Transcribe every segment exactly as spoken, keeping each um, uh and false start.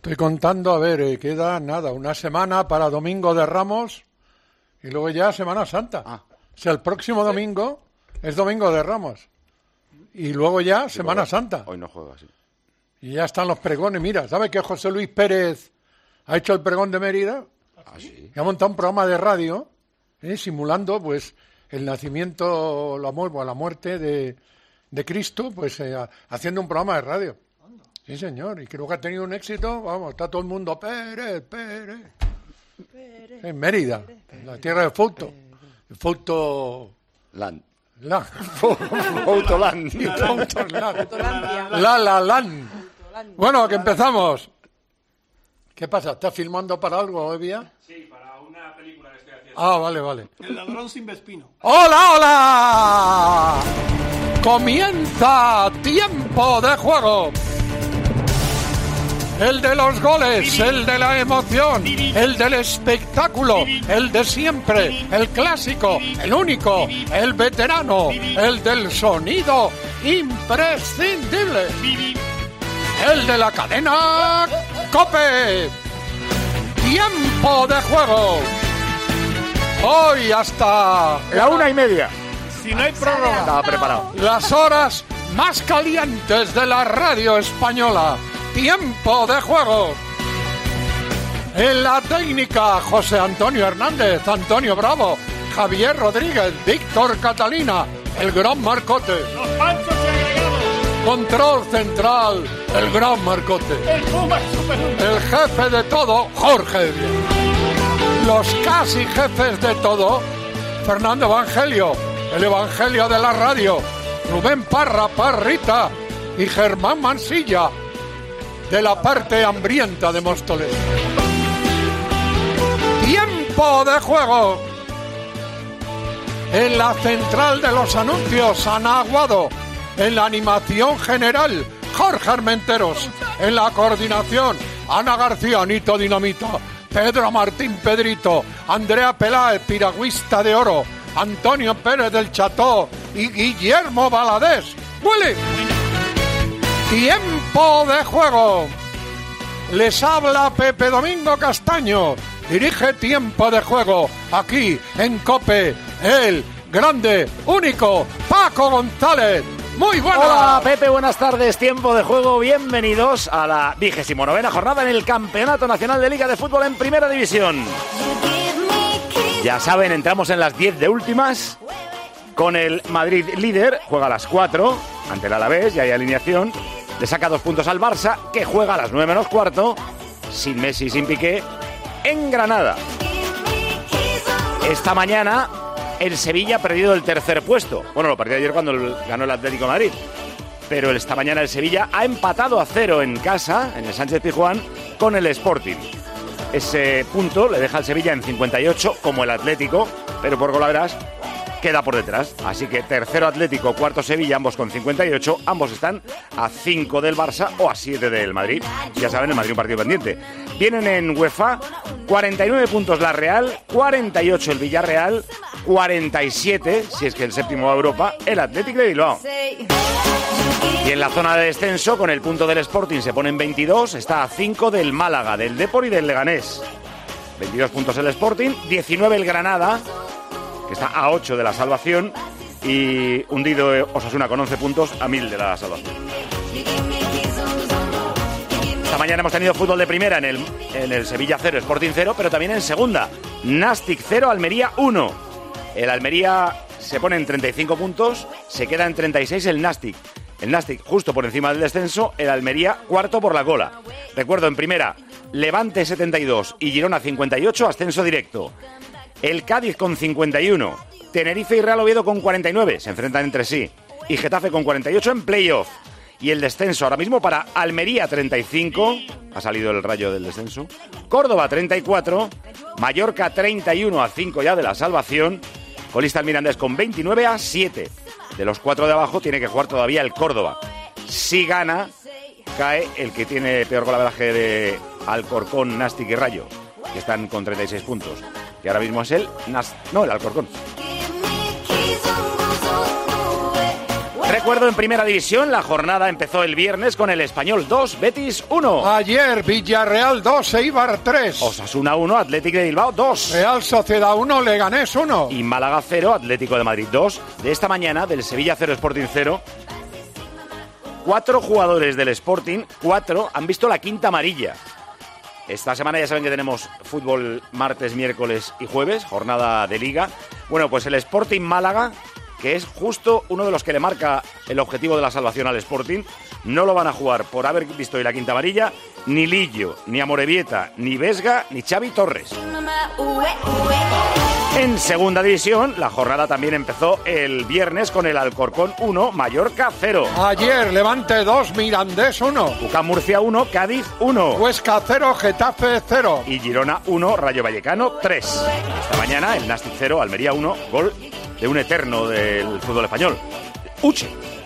Estoy contando, a ver, eh, queda nada, una semana para Domingo de Ramos y luego ya Semana Santa. Ah. O sea, el próximo domingo es Domingo de Ramos y luego ya sí, Semana Santa. Hoy no juega así. Y ya están los pregones. Mira, ¿sabe que José Luis Pérez ha hecho el pregón de Mérida? ¿Ah, sí? Y ha montado un programa de radio eh, simulando pues el nacimiento, la, mu- la muerte de, de Cristo, pues eh, haciendo un programa de radio. Sí, señor, y creo que ha tenido un éxito, vamos, está todo el mundo, Pérez, Pérez, Pérez. En Mérida, Pérez, en la tierra de Fouto, de Fouto... Land. La. Foutoland. La, la, lan. Bueno, que empezamos. ¿Qué pasa? ¿Estás filmando para algo, Evia? Sí, para una película que estoy haciendo. Ah, vale, vale. El ladrón sin vespino. ¡Hola, hola! Comienza Tiempo de Juego. El de los goles, el de la emoción, el del espectáculo, el de siempre, el clásico, el único, el veterano, el del sonido imprescindible, el de la cadena COPE. Tiempo de Juego. Hoy hasta la una y media. Si no hay prórroga. Estaba preparado. Las horas más calientes de la radio española. Tiempo de Juego. En la técnica, José Antonio Hernández, Antonio Bravo, Javier Rodríguez, Víctor Catalina, el gran Marcote. Los panchos y agregados. Control central, el gran Marcote. El Puma Super. El jefe de todo, Jorge. Los casi jefes de todo, Fernando Evangelio, el Evangelio de la radio, Rubén Parra, Parrita y Germán Mansilla, de la parte hambrienta de Móstoles. Tiempo de Juego. En la central de los anuncios, Ana Aguado. En la animación general, Jorge Armenteros. En la coordinación, Ana García, Anito Dinamita. Pedro Martín Pedrito. Andrea Peláez, piragüista de oro. Antonio Pérez del Cható. Y Guillermo Valadés. ¡Willy! Tiempo de Juego. Les habla Pepe Domingo Castaño. Dirige Tiempo de Juego. Aquí en COPE. El grande, único, Paco González. Muy buenas. Hola Pepe, buenas tardes. Tiempo de Juego. Bienvenidos a la vigésimo novena jornada en el Campeonato Nacional de Liga de Fútbol en Primera División. Ya saben, entramos en las diez de últimas. Con el Madrid líder. Juega a las cuatro ante el Alavés. Ya hay alineación. Le saca dos puntos al Barça, que juega a las nueve menos cuarto, sin Messi, sin Piqué, en Granada. Esta mañana, el Sevilla ha perdido el tercer puesto. Bueno, lo perdió ayer cuando el, ganó el Atlético de Madrid. Pero esta mañana el Sevilla ha empatado a cero en casa, en el Sánchez-Pizjuán, con el Sporting. Ese punto le deja al Sevilla en cincuenta y ocho, como el Atlético, pero por golaveras queda por detrás. Así que tercero Atlético, cuarto Sevilla, ambos con cincuenta y ocho. Ambos están a cinco del Barça o a siete del Madrid. Ya saben, el Madrid un partido pendiente. Vienen en UEFA cuarenta y nueve puntos la Real, cuarenta y ocho el Villarreal, cuarenta y siete, si es que el séptimo va a Europa, el Athletic de Bilbao. Y en la zona de descenso, con el punto del Sporting se ponen veintidós, está a cinco del Málaga, del Depor y del Leganés. veintidós puntos el Sporting, diecinueve el Granada, que está a ocho de la salvación, y hundido Osasuna con once puntos a mil de la salvación. Esta mañana hemos tenido fútbol de primera en el, en el Sevilla cero, Sporting cero, pero también en segunda, Nastic cero, Almería uno. El Almería se pone en treinta y cinco puntos, se queda en treinta y seis el Nastic. El Nastic justo por encima del descenso, el Almería cuarto por la cola. Recuerdo, en primera, Levante setenta y dos y Girona cincuenta y ocho, ascenso directo. El Cádiz con cincuenta y uno, Tenerife y Real Oviedo con cuarenta y nueve, se enfrentan entre sí. Y Getafe con cuarenta y ocho en playoff. Y el descenso ahora mismo para Almería treinta y cinco, ha salido el rayo del descenso. Córdoba treinta y cuatro, Mallorca treinta y uno a cinco ya de la salvación. Colista el Mirandés con veintinueve a siete. De los cuatro de abajo tiene que jugar todavía el Córdoba. Si gana, cae el que tiene peor golaveraje de Alcorcón, Nastic y Rayo, que están con treinta y seis puntos. Y ahora mismo es el Nas... No, el Alcorcón. Recuerdo, en Primera División, la jornada empezó el viernes con el Español dos, Betis uno. Ayer Villarreal dos, Eibar tres. Osasuna uno, Athletic de Bilbao dos. Real Sociedad uno, Leganés uno. Y Málaga cero, Atlético de Madrid dos. De esta mañana, del Sevilla cero, Sporting cero. Cuatro jugadores del Sporting, cuatro, han visto la quinta amarilla. Esta semana ya saben que tenemos fútbol martes, miércoles y jueves, jornada de Liga. Bueno, pues el Sporting Málaga, que es justo uno de los que le marca el objetivo de la salvación al Sporting, no lo van a jugar por haber visto hoy la quinta amarilla ni Lillo, ni Amorebieta, ni Vesga, ni Xavi Torres. En Segunda División, la jornada también empezó el viernes con el Alcorcón uno, Mallorca cero. Ayer Levante dos, Mirandés uno. UCAM Murcia uno, Cádiz uno. Huesca cero, Getafe cero. Y Girona uno, Rayo Vallecano tres. Esta mañana el Nàstic cero, Almería uno, gol de un eterno del fútbol español, Uche.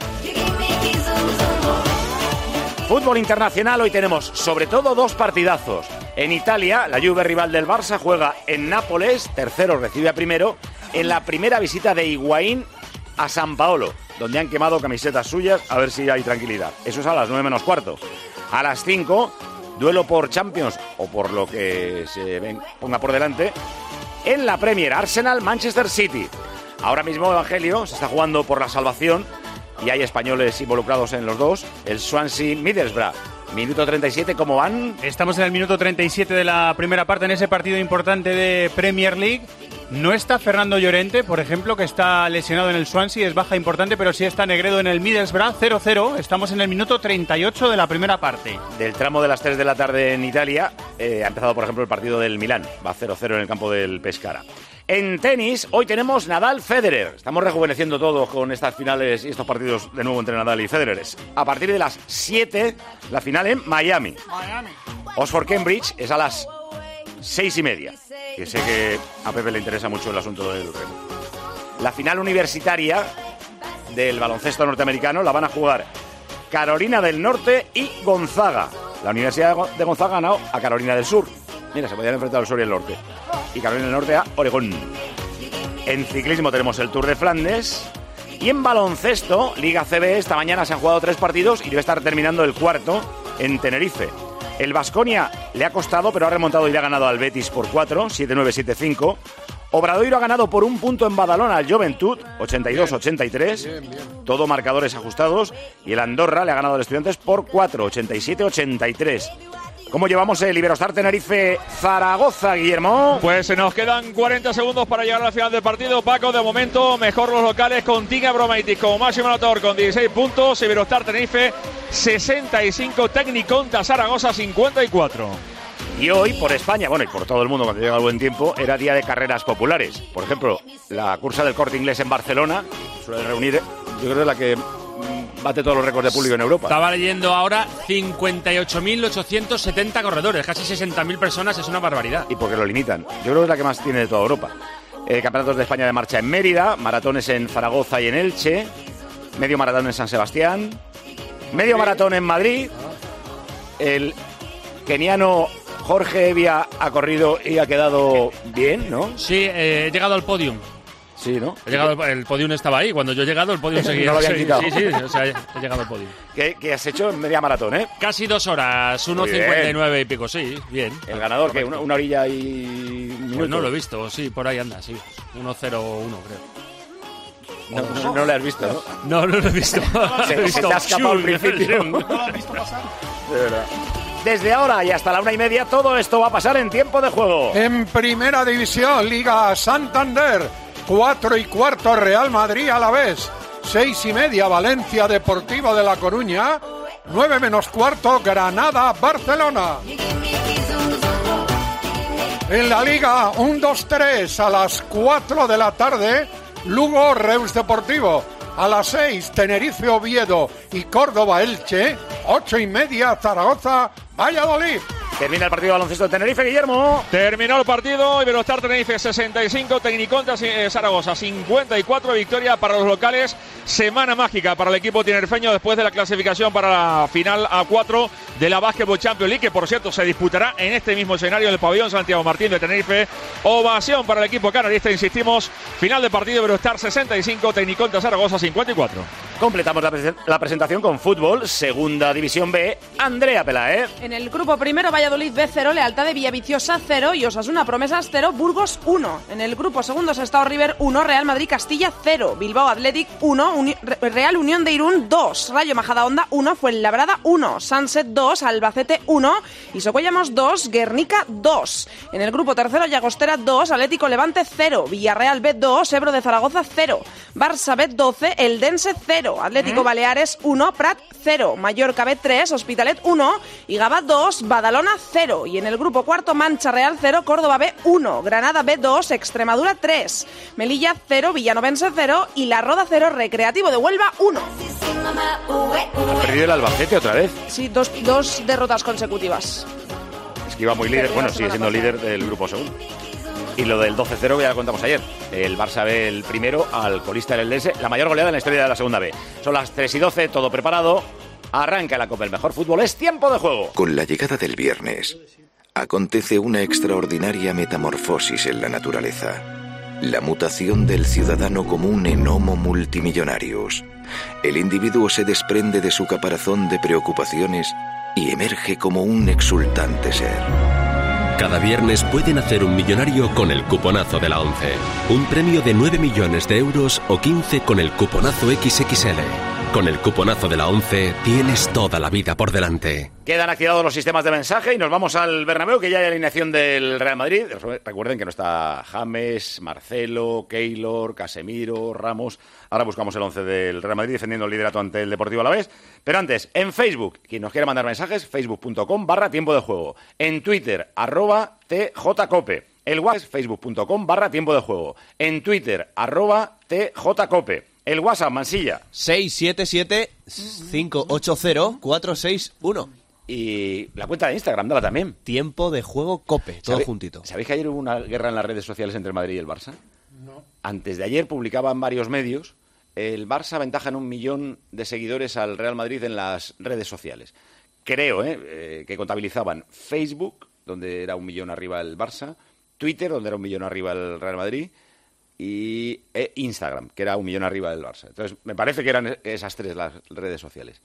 Fútbol internacional, hoy tenemos sobre todo dos partidazos. En Italia, la Juve, rival del Barça, juega en Nápoles, tercero recibe a primero, en la primera visita de Higuaín a San Paolo, donde han quemado camisetas suyas, a ver si hay tranquilidad. Eso es a las nueve menos cuarto. A las cinco, duelo por Champions, o por lo que se ven, ponga por delante, en la Premier, Arsenal-Manchester City. Ahora mismo, Evangelio, se está jugando por la salvación y hay españoles involucrados en los dos. El Swansea-Middlesbrough. Minuto treinta y siete, ¿cómo van? Estamos en el minuto treinta y siete de la primera parte en ese partido importante de Premier League. No está Fernando Llorente, por ejemplo, que está lesionado en el Swansea, es baja importante, pero sí está Negredo en el Middlesbrough, cero cero. Estamos en el minuto treinta y ocho de la primera parte. Del tramo de las tres de la tarde en Italia, eh, ha empezado, por ejemplo, el partido del Milán. Va cero cero en el campo del Pescara. En tenis, hoy tenemos Nadal-Federer. Estamos rejuveneciendo todos con estas finales y estos partidos de nuevo entre Nadal y Federer. A partir de las siete, la final en Miami. Miami. Oxford-Cambridge es a las seis y media. Que sé que a Pepe le interesa mucho el asunto del remo. La final universitaria del baloncesto norteamericano la van a jugar Carolina del Norte y Gonzaga. La Universidad de Gonzaga ha ganado a Carolina del Sur. Mira, se podían enfrentar al sur y el norte. Y Carolina del Norte a Oregón. En ciclismo tenemos el Tour de Flandes. Y en baloncesto, Liga C B, esta mañana se han jugado tres partidos y debe estar terminando el cuarto en Tenerife. El Baskonia le ha costado, pero ha remontado y le ha ganado al Betis por cuatro, siete nueve, siete cinco. Obradoiro ha ganado por un punto en Badalona al Juventud, ochenta y dos a ochenta y tres. Todo marcadores ajustados. Y el Andorra le ha ganado al Estudiantes por cuatro, ochenta y siete a ochenta y tres. ¿Cómo llevamos el Iberostar Tenerife-Zaragoza, Guillermo? Pues se nos quedan cuarenta segundos para llegar al final del partido. Paco, de momento, mejor los locales con Tiga Bromaitis como máximo anotador con dieciséis puntos. Iberostar Tenerife sesenta y cinco, Tecniconta Zaragoza cincuenta y cuatro. Y hoy, por España, bueno, y por todo el mundo, cuando llega el buen tiempo, era día de carreras populares. Por ejemplo, la cursa del Corte Inglés en Barcelona suele reunir, yo creo que es la que bate todos los récords de público en Europa. Estaba leyendo ahora cincuenta y ocho mil ochocientos setenta corredores, casi sesenta mil personas, es una barbaridad. Y porque lo limitan. Yo creo que es la que más tiene de toda Europa. Eh, campeonatos de España de marcha en Mérida, maratones en Zaragoza y en Elche, medio maratón en San Sebastián, medio maratón en Madrid. El keniano Jorge Evia ha corrido y ha quedado bien, ¿no? Sí, eh, he llegado al podium. Sí, ¿no? He llegado, el podium estaba ahí, cuando yo he llegado el podium seguía. No lo habían sí, quitado. sí, sí, o sea, he llegado al podium. ¿Qué, qué has hecho en media maratón, eh? Casi dos horas, uno cincuenta y nueve y pico, sí, bien. El ganador, ¿qué? Una, una orilla y minutos. Pues no lo he visto, sí, por ahí anda, sí. uno cero uno, creo. No, no, no lo has visto, ¿no? No, no lo he visto. Se, he se visto. te ha escapado al principio. ¿No lo has visto pasar? De verdad. Desde ahora y hasta la una y media, todo esto va a pasar en tiempo de juego. En Primera División, Liga Santander, cuatro y cuarto Real Madrid a la vez, seis y media Valencia Deportivo de La Coruña, nueve menos cuarto Granada Barcelona. En la Liga, un dos tres a las cuatro de la tarde, Lugo Reus Deportivo. A las seis, Tenerife Oviedo y Córdoba Elche, ocho y media Zaragoza Valladolid. Termina el partido de baloncesto de Tenerife, Guillermo. Terminó el partido, Iberostar Tenerife sesenta y cinco, Tecniconta Zaragoza cincuenta y cuatro, victoria para los locales. Semana mágica para el equipo tinerfeño después de la clasificación para la final A cuatro de la Basketball Champions League, que por cierto se disputará en este mismo escenario en el pabellón Santiago Martín de Tenerife. Ovación para el equipo canarista, insistimos, final de partido, Iberostar sesenta y cinco, Tecniconta Zaragoza cincuenta y cuatro. Completamos la, presen- la presentación con fútbol, Segunda División B, Andrea Pelaez. En el grupo primero, Valladolid B cero, Lealtad de Villaviciosa cero y Osasuna Promesas cero, Burgos uno. En el grupo segundo, Sestao River uno, Real Madrid Castilla cero, Bilbao Athletic uno, Uni- Real Unión de Irún dos, Rayo Majadahonda uno, Fuenlabrada uno, Sunset dos, Albacete uno y Socuellamos dos, Guernica dos. En el grupo tercero, Llagostera dos, Atlético Levante cero, Villarreal B dos, Ebro de Zaragoza cero, Barça B doce, Eldense cero, Atlético ¿Eh? Baleares uno, Prat cero, Mallorca B tres, Hospitalet uno y Gavà dos, Badalona cero. Y en el grupo cuarto, Mancha Real cero, Córdoba B uno, Granada B dos, Extremadura tres, Melilla cero, Villanovense cero y La Roda cero, Recreativo de Huelva uno. Ha perdido el Albacete otra vez. Sí, dos, dos derrotas consecutivas. Es que iba muy líder, bueno, sigue siendo pasada. líder del grupo segundo. Y lo del doce cero ya lo contamos ayer. El Barça ve el primero al colista del Eldense, la mayor goleada en la historia de la segunda B. Son las tres y doce, todo preparado. Arranca la Copa, el mejor fútbol, es tiempo de juego. Con la llegada del viernes, acontece una extraordinaria metamorfosis en la naturaleza. La mutación del ciudadano común en Homo multimillonarius. El individuo se desprende de su caparazón de preocupaciones y emerge como un exultante ser. Cada viernes pueden hacer un millonario con el cuponazo de la ONCE. Un premio de nueve millones de euros o quince con el cuponazo equis equis ele. Con el cuponazo de la ONCE tienes toda la vida por delante. Quedan activados los sistemas de mensaje y nos vamos al Bernabéu, que ya hay alineación del Real Madrid. Recuerden que no está James, Marcelo, Keylor, Casemiro, Ramos. Ahora buscamos el once del Real Madrid defendiendo el liderato ante el Deportivo Alavés. Pero antes, en Facebook, quien nos quiera mandar mensajes, facebook.com barra tiempo de juego. En Twitter, arroba tjcope. El WhatsApp, facebook.com barra tiempo de juego. En Twitter, arroba tjcope. El WhatsApp, Mansilla. seis siete siete, cinco ocho cero, cuatro seis uno. Y la cuenta de Instagram, dala también. Tiempo de juego Cope, todo ¿Sabe, juntito. ¿Sabéis que ayer hubo una guerra en las redes sociales entre el Madrid y el Barça? No. Antes de ayer publicaban varios medios. El Barça aventaja en un millón de seguidores al Real Madrid en las redes sociales. Creo ¿eh? Eh, que contabilizaban Facebook, donde era un millón arriba el Barça, Twitter, donde era un millón arriba el Real Madrid, y e Instagram, que era un millón arriba del Barça. Entonces, me parece que eran esas tres las redes sociales.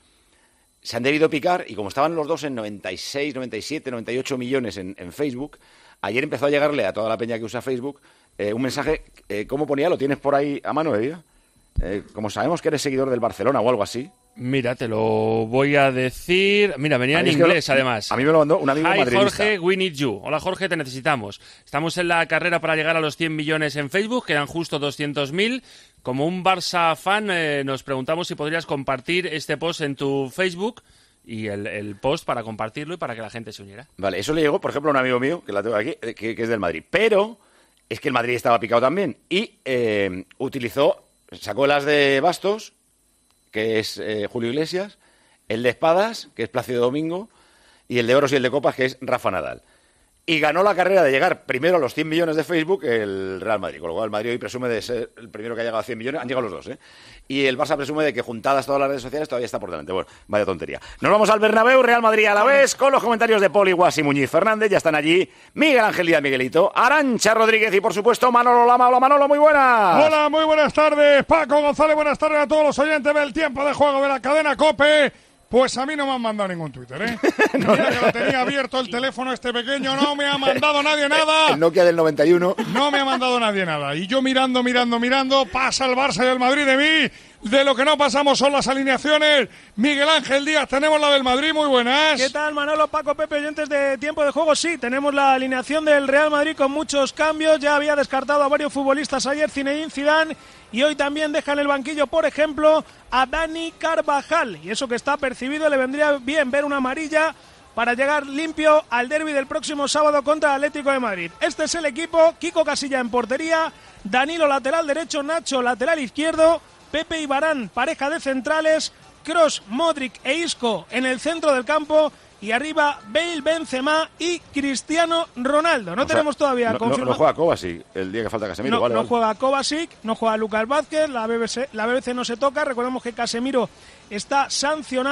Se han debido picar, y como estaban los dos en noventa y seis, noventa y siete, noventa y ocho millones en, en Facebook, ayer empezó a llegarle a toda la peña que usa Facebook eh, un mensaje, eh, ¿cómo ponía? ¿Lo tienes por ahí a mano, Evia? Eh, como sabemos que eres seguidor del Barcelona o algo así. Mira, te lo voy a decir. Mira, venía en inglés, lo, además. A mí me lo mandó un amigo Hi, madridista. Jorge, we need you. Hola, Jorge, te necesitamos. Estamos en la carrera para llegar a los cien millones en Facebook, quedan justo doscientos mil. Como un Barça fan, eh, nos preguntamos si podrías compartir este post en tu Facebook y el, el post para compartirlo y para que la gente se uniera. Vale, eso le llegó, por ejemplo, a un amigo mío, que la tengo aquí, que, que es del Madrid. Pero es que el Madrid estaba picado también y eh, utilizó, sacó las de Bastos, que es eh, Julio Iglesias, el de Espadas, que es Plácido Domingo, y el de Oros y el de Copas, que es Rafa Nadal. Y ganó la carrera de llegar primero a los cien millones de Facebook el Real Madrid, con lo cual el Madrid hoy presume de ser el primero que ha llegado a cien millones, han llegado los dos, ¿eh? Y el Barça presume de que juntadas todas las redes sociales todavía está por delante. Bueno, vaya tontería. Nos vamos al Bernabéu, Real Madrid a la vez, con los comentarios de Poli, Guas y Muñiz Fernández. Ya están allí Miguel Ángel Díaz, Miguelito, Arantxa Rodríguez y, por supuesto, Manolo Lama. Hola, Manolo, muy buenas. Hola, muy buenas tardes, Paco González. Buenas tardes a todos los oyentes del tiempo de juego de la cadena COPE. Pues a mí no me han mandado ningún Twitter, ¿eh? no, Mira que lo tenía abierto el teléfono este pequeño, no me ha mandado nadie nada. El Nokia del noventa y uno. No me ha mandado nadie nada. Y yo mirando, mirando, mirando, pasa el Barça y el Madrid de mí. De lo que no pasamos son las alineaciones. Miguel Ángel Díaz, tenemos la del Madrid, muy buenas. ¿Qué tal, Manolo, Paco, Pepe, oyentes de Tiempo de Juego? Sí, tenemos la alineación del Real Madrid con muchos cambios. Ya había descartado a varios futbolistas ayer, Zinedine Zidane, y hoy también deja en el banquillo, por ejemplo, a Dani Carvajal. Y eso que está percibido, le vendría bien ver una amarilla para llegar limpio al derbi del próximo sábado contra el Atlético de Madrid. Este es el equipo: Kiko Casilla en portería, Danilo lateral derecho, Nacho lateral izquierdo, Pepe y Varane pareja de centrales, Kroos, Modric e Isco en el centro del campo, y arriba Bale, Benzema y Cristiano Ronaldo. No o tenemos sea, todavía no, confirmado. No, no juega Kovacic el día que falta Casemiro. No, vale, no vale. juega Kovacic, no juega Lucas Vázquez, la B B C, la B B C no se toca. Recordemos que Casemiro está sancionado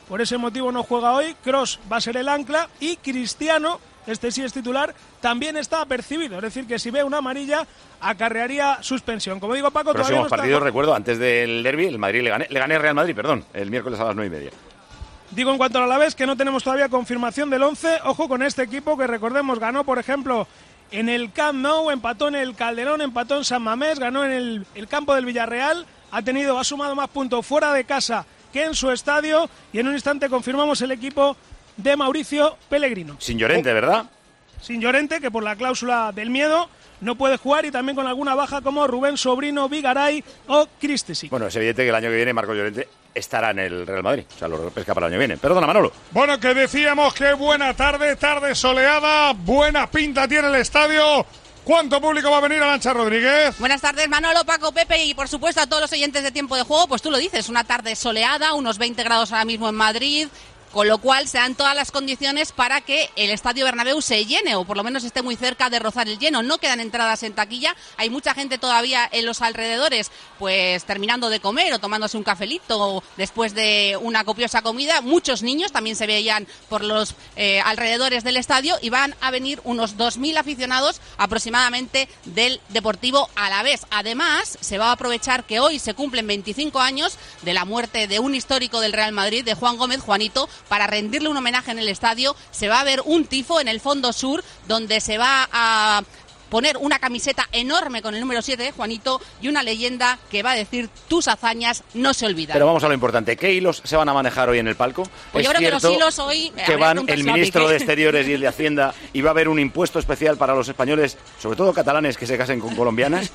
por ese motivo no juega hoy. Kroos va a ser el ancla y Cristiano, este sí es titular, también está apercibido. Es decir, que si ve una amarilla, acarrearía suspensión. Como digo, Paco, Próximos todavía no está... partidos, recuerdo, antes del derbi, el Madrid le gané, le gané Real Madrid, perdón, el miércoles a las nueve y media. Digo en cuanto a la vez que no tenemos todavía confirmación del once. Ojo con este equipo que, recordemos, ganó, por ejemplo, en el Camp Nou, empató en el Calderón, empató en San Mamés, ganó en el, el campo del Villarreal, ha tenido, ha sumado más puntos fuera de casa que en su estadio, y en un instante confirmamos el equipo de Mauricio Pellegrino. Sin Llorente, ¿verdad? Sin Llorente, que por la cláusula del miedo no puede jugar, y también con alguna baja como Rubén Sobrino, Vigaray o Christensen. Bueno, es evidente que el año que viene Marco Llorente estará en el Real Madrid, o sea, lo pesca para el año que viene. Perdona, Manolo. Bueno, que decíamos que buena tarde, tarde soleada, buena pinta tiene el estadio. ¿Cuánto público va a venir, Arantxa Rodríguez? Buenas tardes, Manolo, Paco, Pepe y por supuesto a todos los oyentes de Tiempo de Juego. Pues tú lo dices, una tarde soleada, unos veinte grados ahora mismo en Madrid, con lo cual se dan todas las condiciones para que el Estadio Bernabéu se llene, o por lo menos esté muy cerca de rozar el lleno. No quedan entradas en taquilla, hay mucha gente todavía en los alrededores, pues terminando de comer o tomándose un cafelito después de una copiosa comida. Muchos niños también se veían por los eh, alrededores del estadio, y van a venir unos dos mil aficionados aproximadamente del Deportivo Alavés. Además, se va a aprovechar que hoy se cumplen veinticinco años de la muerte de un histórico del Real Madrid, de Juan Gómez, Juanito, para rendirle un homenaje en el estadio. Se va a ver un tifo en el fondo sur, donde se va a poner una camiseta enorme con el número siete de Juanito y una leyenda que va a decir: tus hazañas no se olvidan. Pero vamos a lo importante, ¿qué hilos se van a manejar hoy en el palco? Pues yo creo que los hilos hoy... que van el ministro de Exteriores y el de Hacienda, y va a haber un impuesto especial para los españoles, sobre todo catalanes, que se casen con colombianas.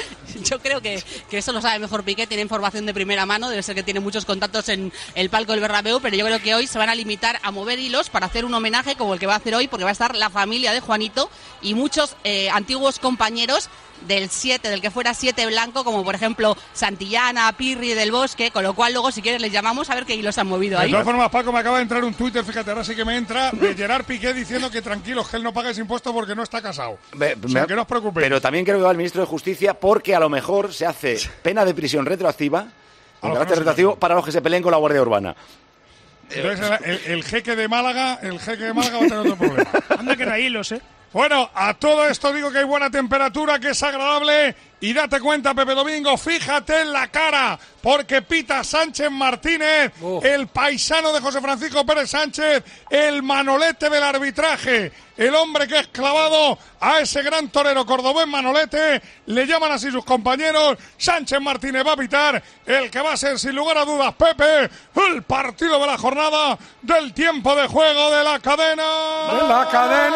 Yo creo que, que eso lo sabe mejor Piqué, tiene información de primera mano, debe ser que tiene muchos contactos en el palco del Bernabéu, pero yo creo que hoy se van a limitar a mover hilos para hacer un homenaje como el que va a hacer hoy, porque va a estar la familia de Juanito y muchos eh, antiguos compañeros del siete, del que fuera siete blanco, como por ejemplo Santillana, Pirri, Del Bosque, con lo cual luego si quieres les llamamos a ver qué hilos han movido ahí. De todas formas, Paco, me acaba de entrar un Twitter, fíjate, ahora sí que me entra, de Gerard Piqué diciendo que tranquilos, que él no paga ese impuesto porque no está casado. Me, o sea, me, que no os preocupéis. Pero también creo que va el ministro de Justicia, porque a lo mejor se hace pena de prisión retroactiva, con carácter retroactivo, para los que se peleen con la Guardia Urbana. Entonces el, el, el jeque de Málaga, el jeque de Málaga va a tener otro problema. Anda que no hay hilos, ¿eh? Bueno, a todo esto digo que hay buena temperatura, que es agradable, y date cuenta, Pepe Domingo, fíjate en la cara, porque pita Sánchez Martínez, oh. el paisano de José Francisco Pérez Sánchez, el manolete del arbitraje, el hombre que es clavado a ese gran torero cordobés Manolete, le llaman así sus compañeros. Sánchez Martínez va a pitar el que va a ser, sin lugar a dudas, Pepe, el partido de la jornada del tiempo de juego de la cadena. ¡De la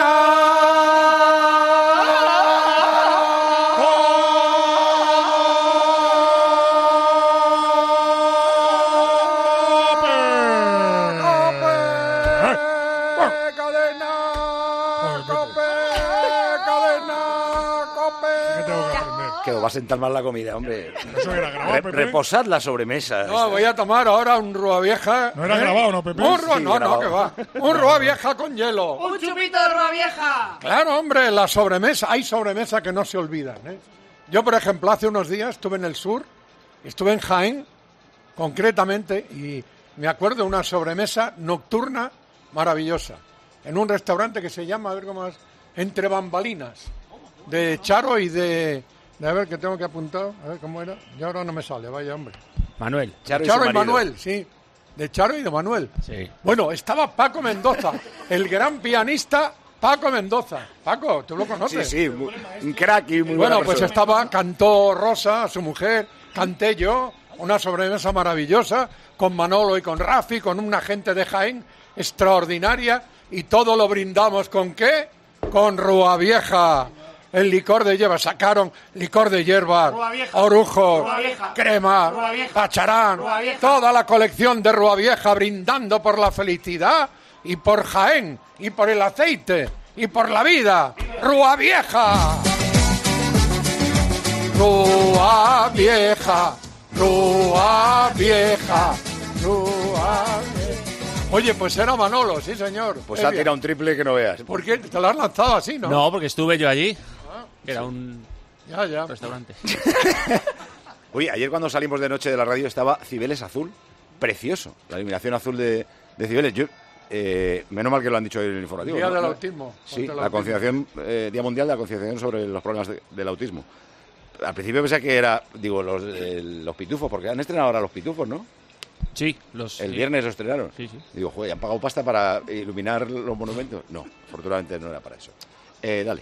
cadena! Que os va a sentar mal la comida, hombre. Eso era grabado, Re- Pepe. reposad la sobremesa. No, voy a tomar ahora un Rúa Vieja. No era ¿eh? grabado, ¿no, Pepe? Un Rúa, Sí, no, grabado. no, que va. Un Rúa Vieja con hielo. ¡Un chupito de Rúa Vieja! Claro, hombre, la sobremesa. Hay sobremesa que no se olvidan, ¿eh? Yo, por ejemplo, hace unos días estuve en el sur, estuve en Jaén, concretamente, y me acuerdo de una sobremesa nocturna maravillosa, en un restaurante que se llama, a ver cómo es, Entre Bambalinas, de Charo y de... de a ver, que tengo que apuntar, a ver cómo era, y ahora no me sale, vaya hombre. Manuel. Charo y Charo su y, marido. Manuel, sí, de Charo y de Manuel. Sí. Bueno, estaba Paco Mendoza, el gran pianista Paco Mendoza. Paco, ¿tú lo Sí, conoces? sí, muy- un crack y muy Bueno, buena pues persona. estaba, cantó Rosa, su mujer, canté yo, una sobremesa maravillosa, con Manolo y con Rafi, con una gente de Jaén extraordinaria, y todo lo brindamos ¿con qué? Con Rúa Vieja. El licor de hierba, sacaron licor de hierba, Rúa Vieja. orujo, Rúa Vieja. crema, Rúa Vieja. pacharán, Rúa Vieja. toda la colección de Rúa Vieja, brindando por la felicidad y por Jaén, y por el aceite, y por la vida. ¡Rúa Vieja! Rúa Vieja, Rúa Vieja, Rúa Vieja. Oye, pues era Manolo, sí señor. Pues Qué ha bien. tirado un triple que no veas. ¿Por qué? ¿Te lo has lanzado así, no? No, porque estuve yo allí. Era un Ya, ya. restaurante. Oye, ayer cuando salimos de noche de la radio estaba Cibeles Azul. Precioso. La iluminación azul de, decibeles. Yo, eh, menos mal que lo han dicho hoy en el informativo. Día ¿no? del autismo. Sí, Contra el la autismo. concienciación, eh, Día Mundial de la Concienciación sobre los problemas de- del autismo. Al principio pensé que era, digo, los, eh, los pitufos, porque han estrenado ahora los pitufos, ¿no? Sí, los, El sí. viernes los estrenaron. Sí, sí. Digo, joder, ¿han pagado pasta para iluminar los monumentos? No, afortunadamente no era para eso. Eh, dale.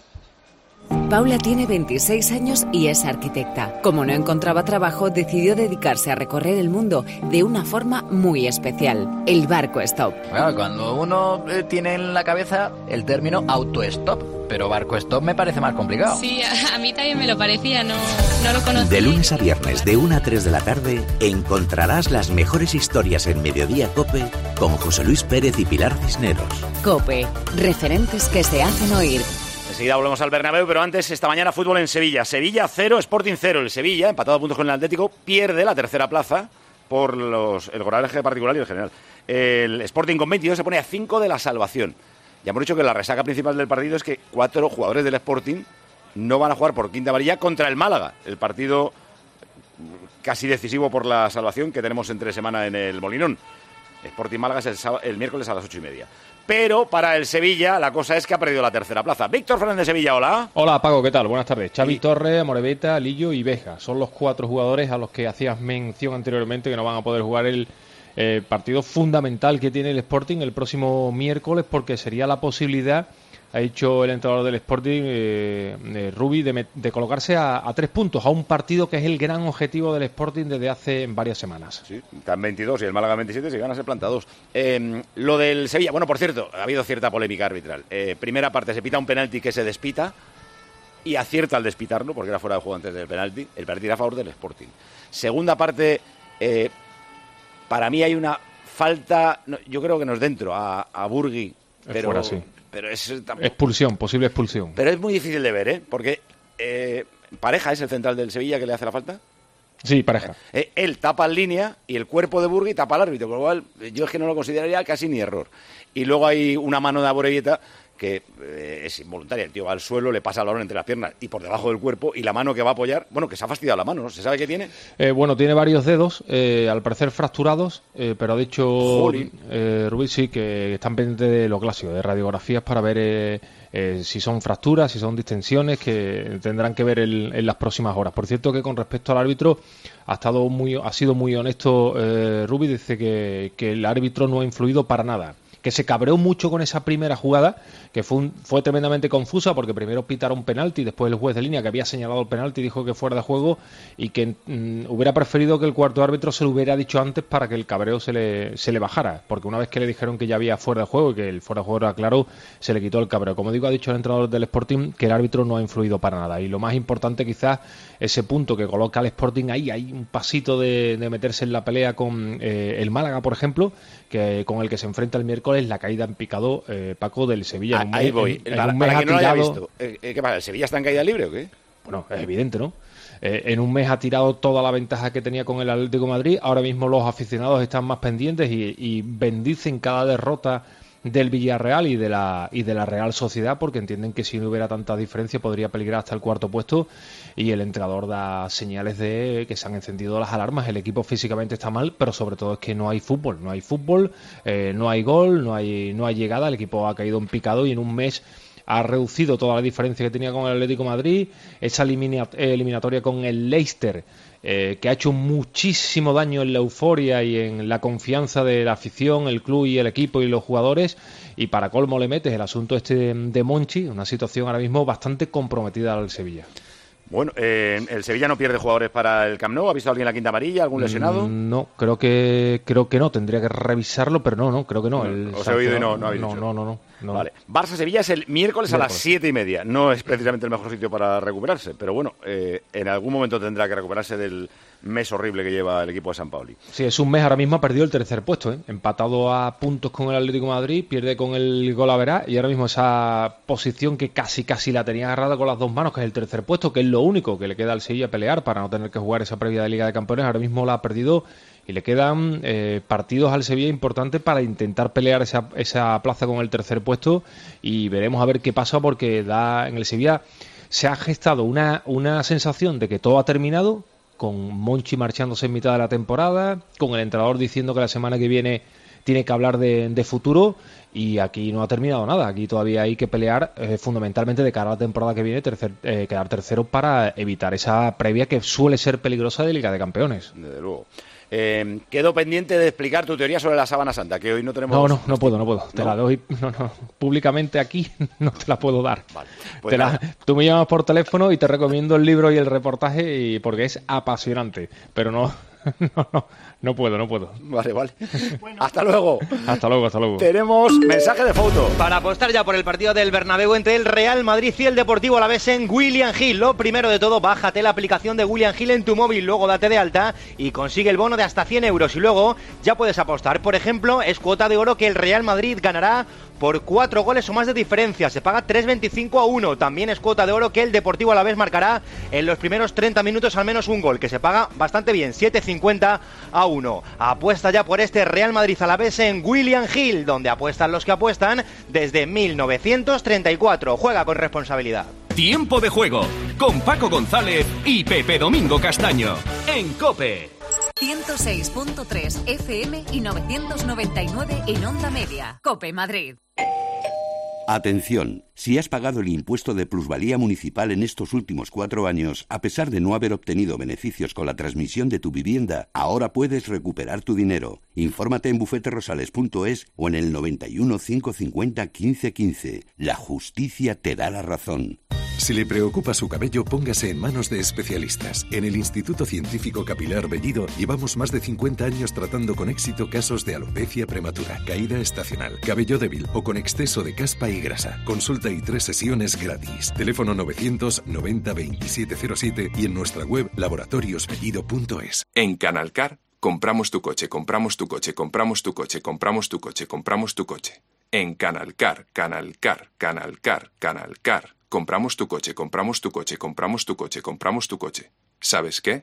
Paula tiene veintiséis años y es arquitecta. Como no encontraba trabajo, decidió dedicarse a recorrer el mundo de una forma muy especial, el barco stop. Claro, cuando uno eh, tiene en la cabeza el término auto-stop, pero barco stop me parece más complicado. Sí, a, a mí también me lo parecía, no, no lo conocía. De lunes a viernes, de una a tres de la tarde, encontrarás las mejores historias en Mediodía COPE con José Luis Pérez y Pilar Cisneros. COPE, referentes que se hacen oír. Enseguida volvemos al Bernabéu, pero antes, esta mañana fútbol en Sevilla. Sevilla cero, Sporting cero. El Sevilla, empatado a puntos con el Atlético, pierde la tercera plaza por los, el goraje particular y el general. El Sporting con veintidós se pone a cinco de la salvación. Ya hemos dicho que la resaca principal del partido es que cuatro jugadores del Sporting no van a jugar por quinta amarilla contra el Málaga. El partido casi decisivo por la salvación que tenemos entre semana en el Molinón. Sporting Málaga es el, sábado, el miércoles a las ocho y media. Pero para el Sevilla la cosa es que ha perdido la tercera plaza. Víctor Fernández Sevilla, hola. Hola Paco, ¿qué tal? Buenas tardes. Xavi y... Torres, Amorebieta, Lillo y Beja. Son los cuatro jugadores a los que hacías mención anteriormente que no van a poder jugar el eh, partido fundamental que tiene el Sporting el próximo miércoles, porque sería la posibilidad, ha dicho el entrenador del Sporting, eh, eh, Rubi, de, de colocarse a, a tres puntos, a un partido que es el gran objetivo del Sporting desde hace varias semanas. Sí, están veintidós y el Málaga veintisiete, si gana se planta dos. Eh, lo del Sevilla, bueno, por cierto, ha habido cierta polémica arbitral. Eh, primera parte, se pita un penalti que se despita y acierta al despitarlo, porque era fuera de juego antes del penalti. El penalti era a favor del Sporting. Segunda parte, eh, para mí hay una falta, no, yo creo que no es dentro, a, a Burgui, pero... fuera, sí. Pero es, tampoco... Expulsión, posible expulsión. Pero es muy difícil de ver, ¿eh? Porque eh, Pareja es el central del Sevilla que le hace la falta. Sí, Pareja. Eh, él tapa en línea y el cuerpo de Burgui tapa al árbitro, con lo cual yo es que no lo consideraría casi ni error. Y luego hay una mano de Amorebieta que eh, es involuntaria. El tío va al suelo, le pasa el balón entre las piernas y por debajo del cuerpo, y la mano que va a apoyar, bueno, que se ha fastidiado la mano, ¿no? ¿Se sabe qué tiene? Eh, bueno, tiene varios dedos, eh, al parecer fracturados, eh, pero ha dicho eh, Rubí, sí, que están pendientes de lo clásico, de radiografías para ver eh, eh, si son fracturas, si son distensiones, que tendrán que ver el, en las próximas horas. Por cierto, que con respecto al árbitro, ha estado muy, ha sido muy honesto eh, Rubí, dice que, que el árbitro no ha influido para nada, que se cabreó mucho con esa primera jugada, que fue, un, fue tremendamente confusa, porque primero pitaron penalti, después el juez de línea que había señalado el penalti dijo que fuera de juego, y que mm, hubiera preferido que el cuarto árbitro se lo hubiera dicho antes para que el cabreo se le, se le bajara, porque una vez que le dijeron que ya había fuera de juego y que el fuera de juego era claro, se le quitó el cabreo. Como digo, ha dicho el entrenador del Sporting que el árbitro no ha influido para nada, y lo más importante quizás ese punto que coloca al Sporting ahí, hay un pasito de, de meterse en la pelea con eh, el Málaga, por ejemplo, que con el que se enfrenta el miércoles, la caída en picado, eh, Paco, del Sevilla. En un Ahí mes, voy. En, en para un mes para ha quien no lo haya tirado- visto, eh, ¿qué pasa? ¿El Sevilla está en caída libre o qué? Bueno, es evidente, ¿no? Eh, en un mes ha tirado toda la ventaja que tenía con el Atlético de Madrid. Ahora mismo los aficionados están más pendientes y, y bendicen cada derrota del Villarreal y de la y de la Real Sociedad, porque entienden que si no hubiera tanta diferencia podría peligrar hasta el cuarto puesto, y el entrenador da señales de que se han encendido las alarmas. El equipo físicamente está mal, pero sobre todo es que no hay fútbol, no hay fútbol, eh, no hay gol, no hay no hay llegada. El equipo ha caído en picado y en un mes ha reducido toda la diferencia que tenía con el Atlético de Madrid. Esa elimina- eliminatoria con el Leicester, eh, que ha hecho muchísimo daño en la euforia y en la confianza de la afición, el club y el equipo y los jugadores, y para colmo le metes el asunto este de, de Monchi, una situación ahora mismo bastante comprometida al Sevilla. Bueno, eh, el Sevilla no pierde jugadores para el Camp Nou. ¿Ha visto a alguien la quinta amarilla? ¿Algún lesionado? Mm, No, creo que creo que no, tendría que revisarlo, pero no, no, creo que no. El Os he oído y no, no habéis no, dicho. no, no, no, no. Vale. Barça-Sevilla es el miércoles a las Miércoles. siete y media. No es precisamente el mejor sitio para recuperarse, pero bueno, eh, en algún momento tendrá que recuperarse del mes horrible que lleva el equipo de San Paoli. Sí, es un mes, ahora mismo ha perdido el tercer puesto, ¿eh? Empatado a puntos con el Atlético de Madrid, pierde con el Golaverá, y ahora mismo esa posición que casi casi la tenía agarrada con las dos manos, que es el tercer puesto, que es lo único que le queda al Sevilla pelear para no tener que jugar esa previa de Liga de Campeones, ahora mismo la ha perdido, y le quedan eh, partidos al Sevilla importantes para intentar pelear esa, esa plaza con el tercer puesto, y veremos a ver qué pasa, porque da en el Sevilla se ha gestado una, una sensación de que todo ha terminado, con Monchi marchándose en mitad de la temporada, con el entrenador diciendo que la semana que viene tiene que hablar de, de futuro, y aquí no ha terminado nada. Aquí todavía hay que pelear eh, fundamentalmente de cara a la temporada que viene, tercer, eh, quedar tercero para evitar esa previa que suele ser peligrosa de Liga de Campeones. Desde luego. Eh, quedo pendiente de explicar tu teoría sobre la sábana santa, que hoy no tenemos... No, no, no puedo, no puedo. ¿No? Te la doy, no, no, públicamente aquí no te la puedo dar. Vale, pues te la, tú me llamas por teléfono y te recomiendo el libro y el reportaje, y porque es apasionante, pero no, no, no, no puedo, no puedo. Vale, vale. Bueno. Hasta luego. Hasta luego, hasta luego. Tenemos mensaje de foto. Para apostar ya por el partido del Bernabéu entre el Real Madrid y el Deportivo Alavés en William Hill. Lo primero de todo, bájate la aplicación de William Hill en tu móvil, luego date de alta y consigue el bono de hasta cien euros. Y luego ya puedes apostar. Por ejemplo, es cuota de oro que el Real Madrid ganará por cuatro goles o más de diferencia. Se paga tres veinticinco a uno. También es cuota de oro que el Deportivo Alavés marcará en los primeros treinta minutos al menos un gol, que se paga bastante bien, siete cincuenta a uno. Apuesta ya por este Real Madrid Alavés en William Hill, donde apuestan los que apuestan desde mil novecientos treinta y cuatro. Juega con responsabilidad. Tiempo de juego con Paco González y Pepe Domingo Castaño en COPE. ciento seis punto tres F M y novecientos noventa y nueve en Onda Media. COPE Madrid. Atención, si has pagado el impuesto de plusvalía municipal en estos últimos cuatro años, a pesar de no haber obtenido beneficios con la transmisión de tu vivienda, ahora puedes recuperar tu dinero. Infórmate en bufete rosales punto es o en el noventa y uno, cinco cincuenta, quince quince. La justicia te da la razón. Si le preocupa su cabello, póngase en manos de especialistas. En el Instituto Científico Capilar Bellido llevamos más de cincuenta años tratando con éxito casos de alopecia prematura, caída estacional, cabello débil o con exceso de caspa y grasa. Consulta y tres sesiones gratis. Teléfono novecientos noventa veintisiete cero siete y en nuestra web laboratorios bellido punto es. En Canalcar, compramos tu coche, compramos tu coche, compramos tu coche, compramos tu coche, compramos tu coche. En Canalcar, Canalcar, Canalcar, Canalcar. Compramos tu coche, compramos tu coche, compramos tu coche, compramos tu coche. ¿Sabes qué?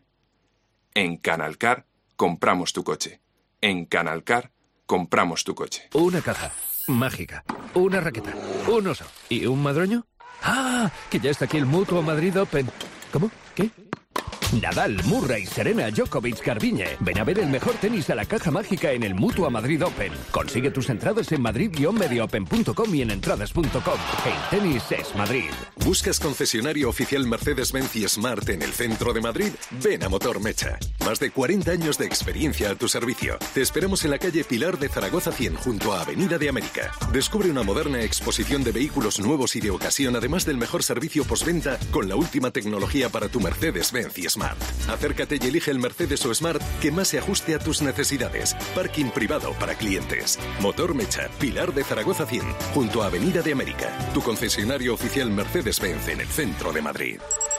En Canalcar, compramos tu coche. En Canalcar, compramos tu coche. Una caja mágica, una raqueta, un oso y un madroño. ¡Ah! Que ya está aquí el Mutua Madrid Open. ¿Cómo? ¿Qué? Nadal, Murray, Serena, Djokovic, Garbiñe. Ven a ver el mejor tenis a la caja mágica en el Mutua Madrid Open. Consigue tus entradas en madrid guion media open punto com y en entradas punto com. El tenis es Madrid. ¿Buscas concesionario oficial Mercedes-Benz y Smart en el centro de Madrid? Ven a Motor Mecha. Más de cuarenta años de experiencia a tu servicio. Te esperamos en la calle Pilar de Zaragoza cien, junto a Avenida de América. Descubre una moderna exposición de vehículos nuevos y de ocasión, además del mejor servicio postventa con la última tecnología para tu Mercedes-Benz y Smart. Acércate y elige el Mercedes o Smart que más se ajuste a tus necesidades. Parking privado para clientes. Motor Mecha, Pilar de Zaragoza cien, junto a Avenida de América. Tu concesionario oficial Mercedes-Benz en el centro de Madrid.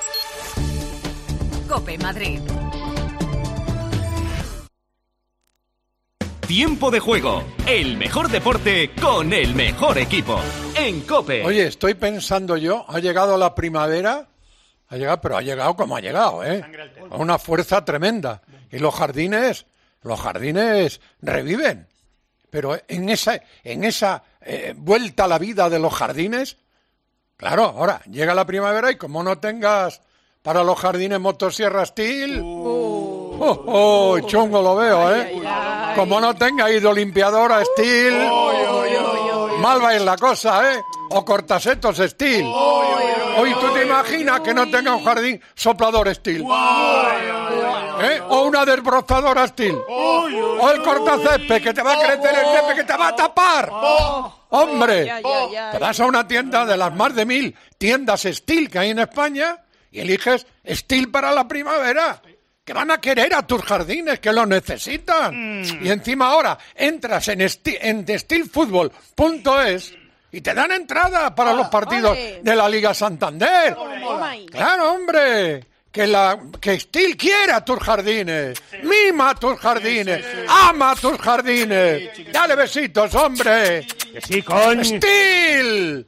COPE Madrid. Tiempo de juego, el mejor deporte con el mejor equipo. En COPE. Oye, estoy pensando yo, ha llegado la primavera... Ha llegado, pero ha llegado como ha llegado, ¿eh? Con una fuerza tremenda. Y los jardines, los jardines reviven. Pero en esa, en esa eh, vuelta a la vida de los jardines, claro, ahora llega la primavera y como no tengas para los jardines motosierra Steel, uh. oh, oh, chungo lo veo, ¿eh? Ay, ay, ay. Como no tenga hidrolimpiadora Steel, oh, oh, oh, oh, mal va a ir la cosa, ¿eh? O cortasetos Steel. Oh, oh, oh, Hoy tú te imaginas que no tenga un jardín soplador Steel. ¿Eh? O una desbrozadora Steel. O el cortacésped que te va a crecer el césped que te va a tapar. Hombre, te vas a una tienda de las más de mil tiendas Steel que hay en España y eliges Steel para la primavera. Que van a querer a tus jardines, que lo necesitan. Mm. Y encima ahora entras en, esti- en steel fútbol punto es y te dan entrada para oh, los partidos ole. de la Liga Santander. Oh, claro, hombre. Que, la, que Steel quiera tus jardines. Sí. Mima tus jardines. Sí, sí, sí. Ama tus jardines. Sí, dale besitos, hombre. Que sí, coño. Steel.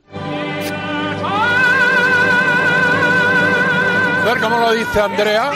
A ver cómo lo dice Andrea.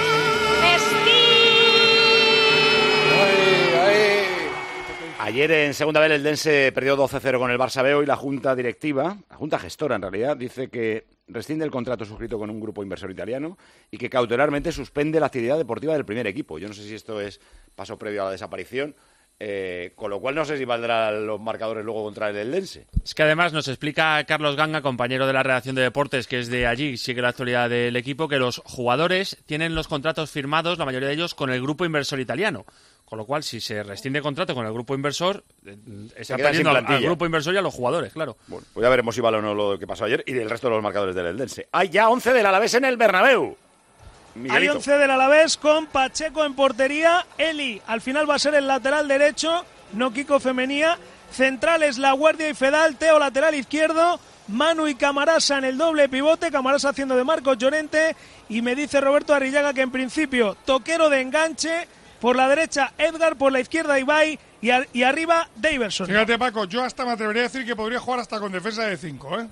Ayer en segunda vez el Dense perdió doce cero con el Barça B. Hoy la Junta Directiva, la Junta Gestora en realidad, dice que rescinde el contrato suscrito con un grupo inversor italiano y que cautelarmente suspende la actividad deportiva del primer equipo. Yo no sé si esto es paso previo a la desaparición. Eh, con lo cual no sé si valdrán los marcadores luego contra el Eldense. Es que además nos explica Carlos Ganga, compañero de la redacción de deportes, que es de allí, sigue la actualidad del equipo, que los jugadores tienen los contratos firmados, la mayoría de ellos, con el grupo inversor italiano. Con lo cual, si se rescinde contrato con el grupo inversor, está perdiendo al, al grupo inversor y a los jugadores, claro. Bueno, pues ya veremos si vale o no lo que pasó ayer y el resto de los marcadores del Eldense. Hay ya once del Alavés en el Bernabéu. Miguelito. Hay once del Alavés con Pacheco en portería. Eli, al final va a ser el lateral derecho, no Kiko Femenía. Centrales, La Guardia y Fedal. Teo, lateral izquierdo. Manu y Camarasa en el doble pivote. Camarasa haciendo de Marcos Llorente. Y me dice Roberto Arrillaga que en principio Toquero de enganche. Por la derecha Edgar, por la izquierda Ibai y, a, y arriba Daverson. Fíjate, Paco, yo hasta me atrevería a decir que podría jugar hasta con defensa de cinco, ¿eh?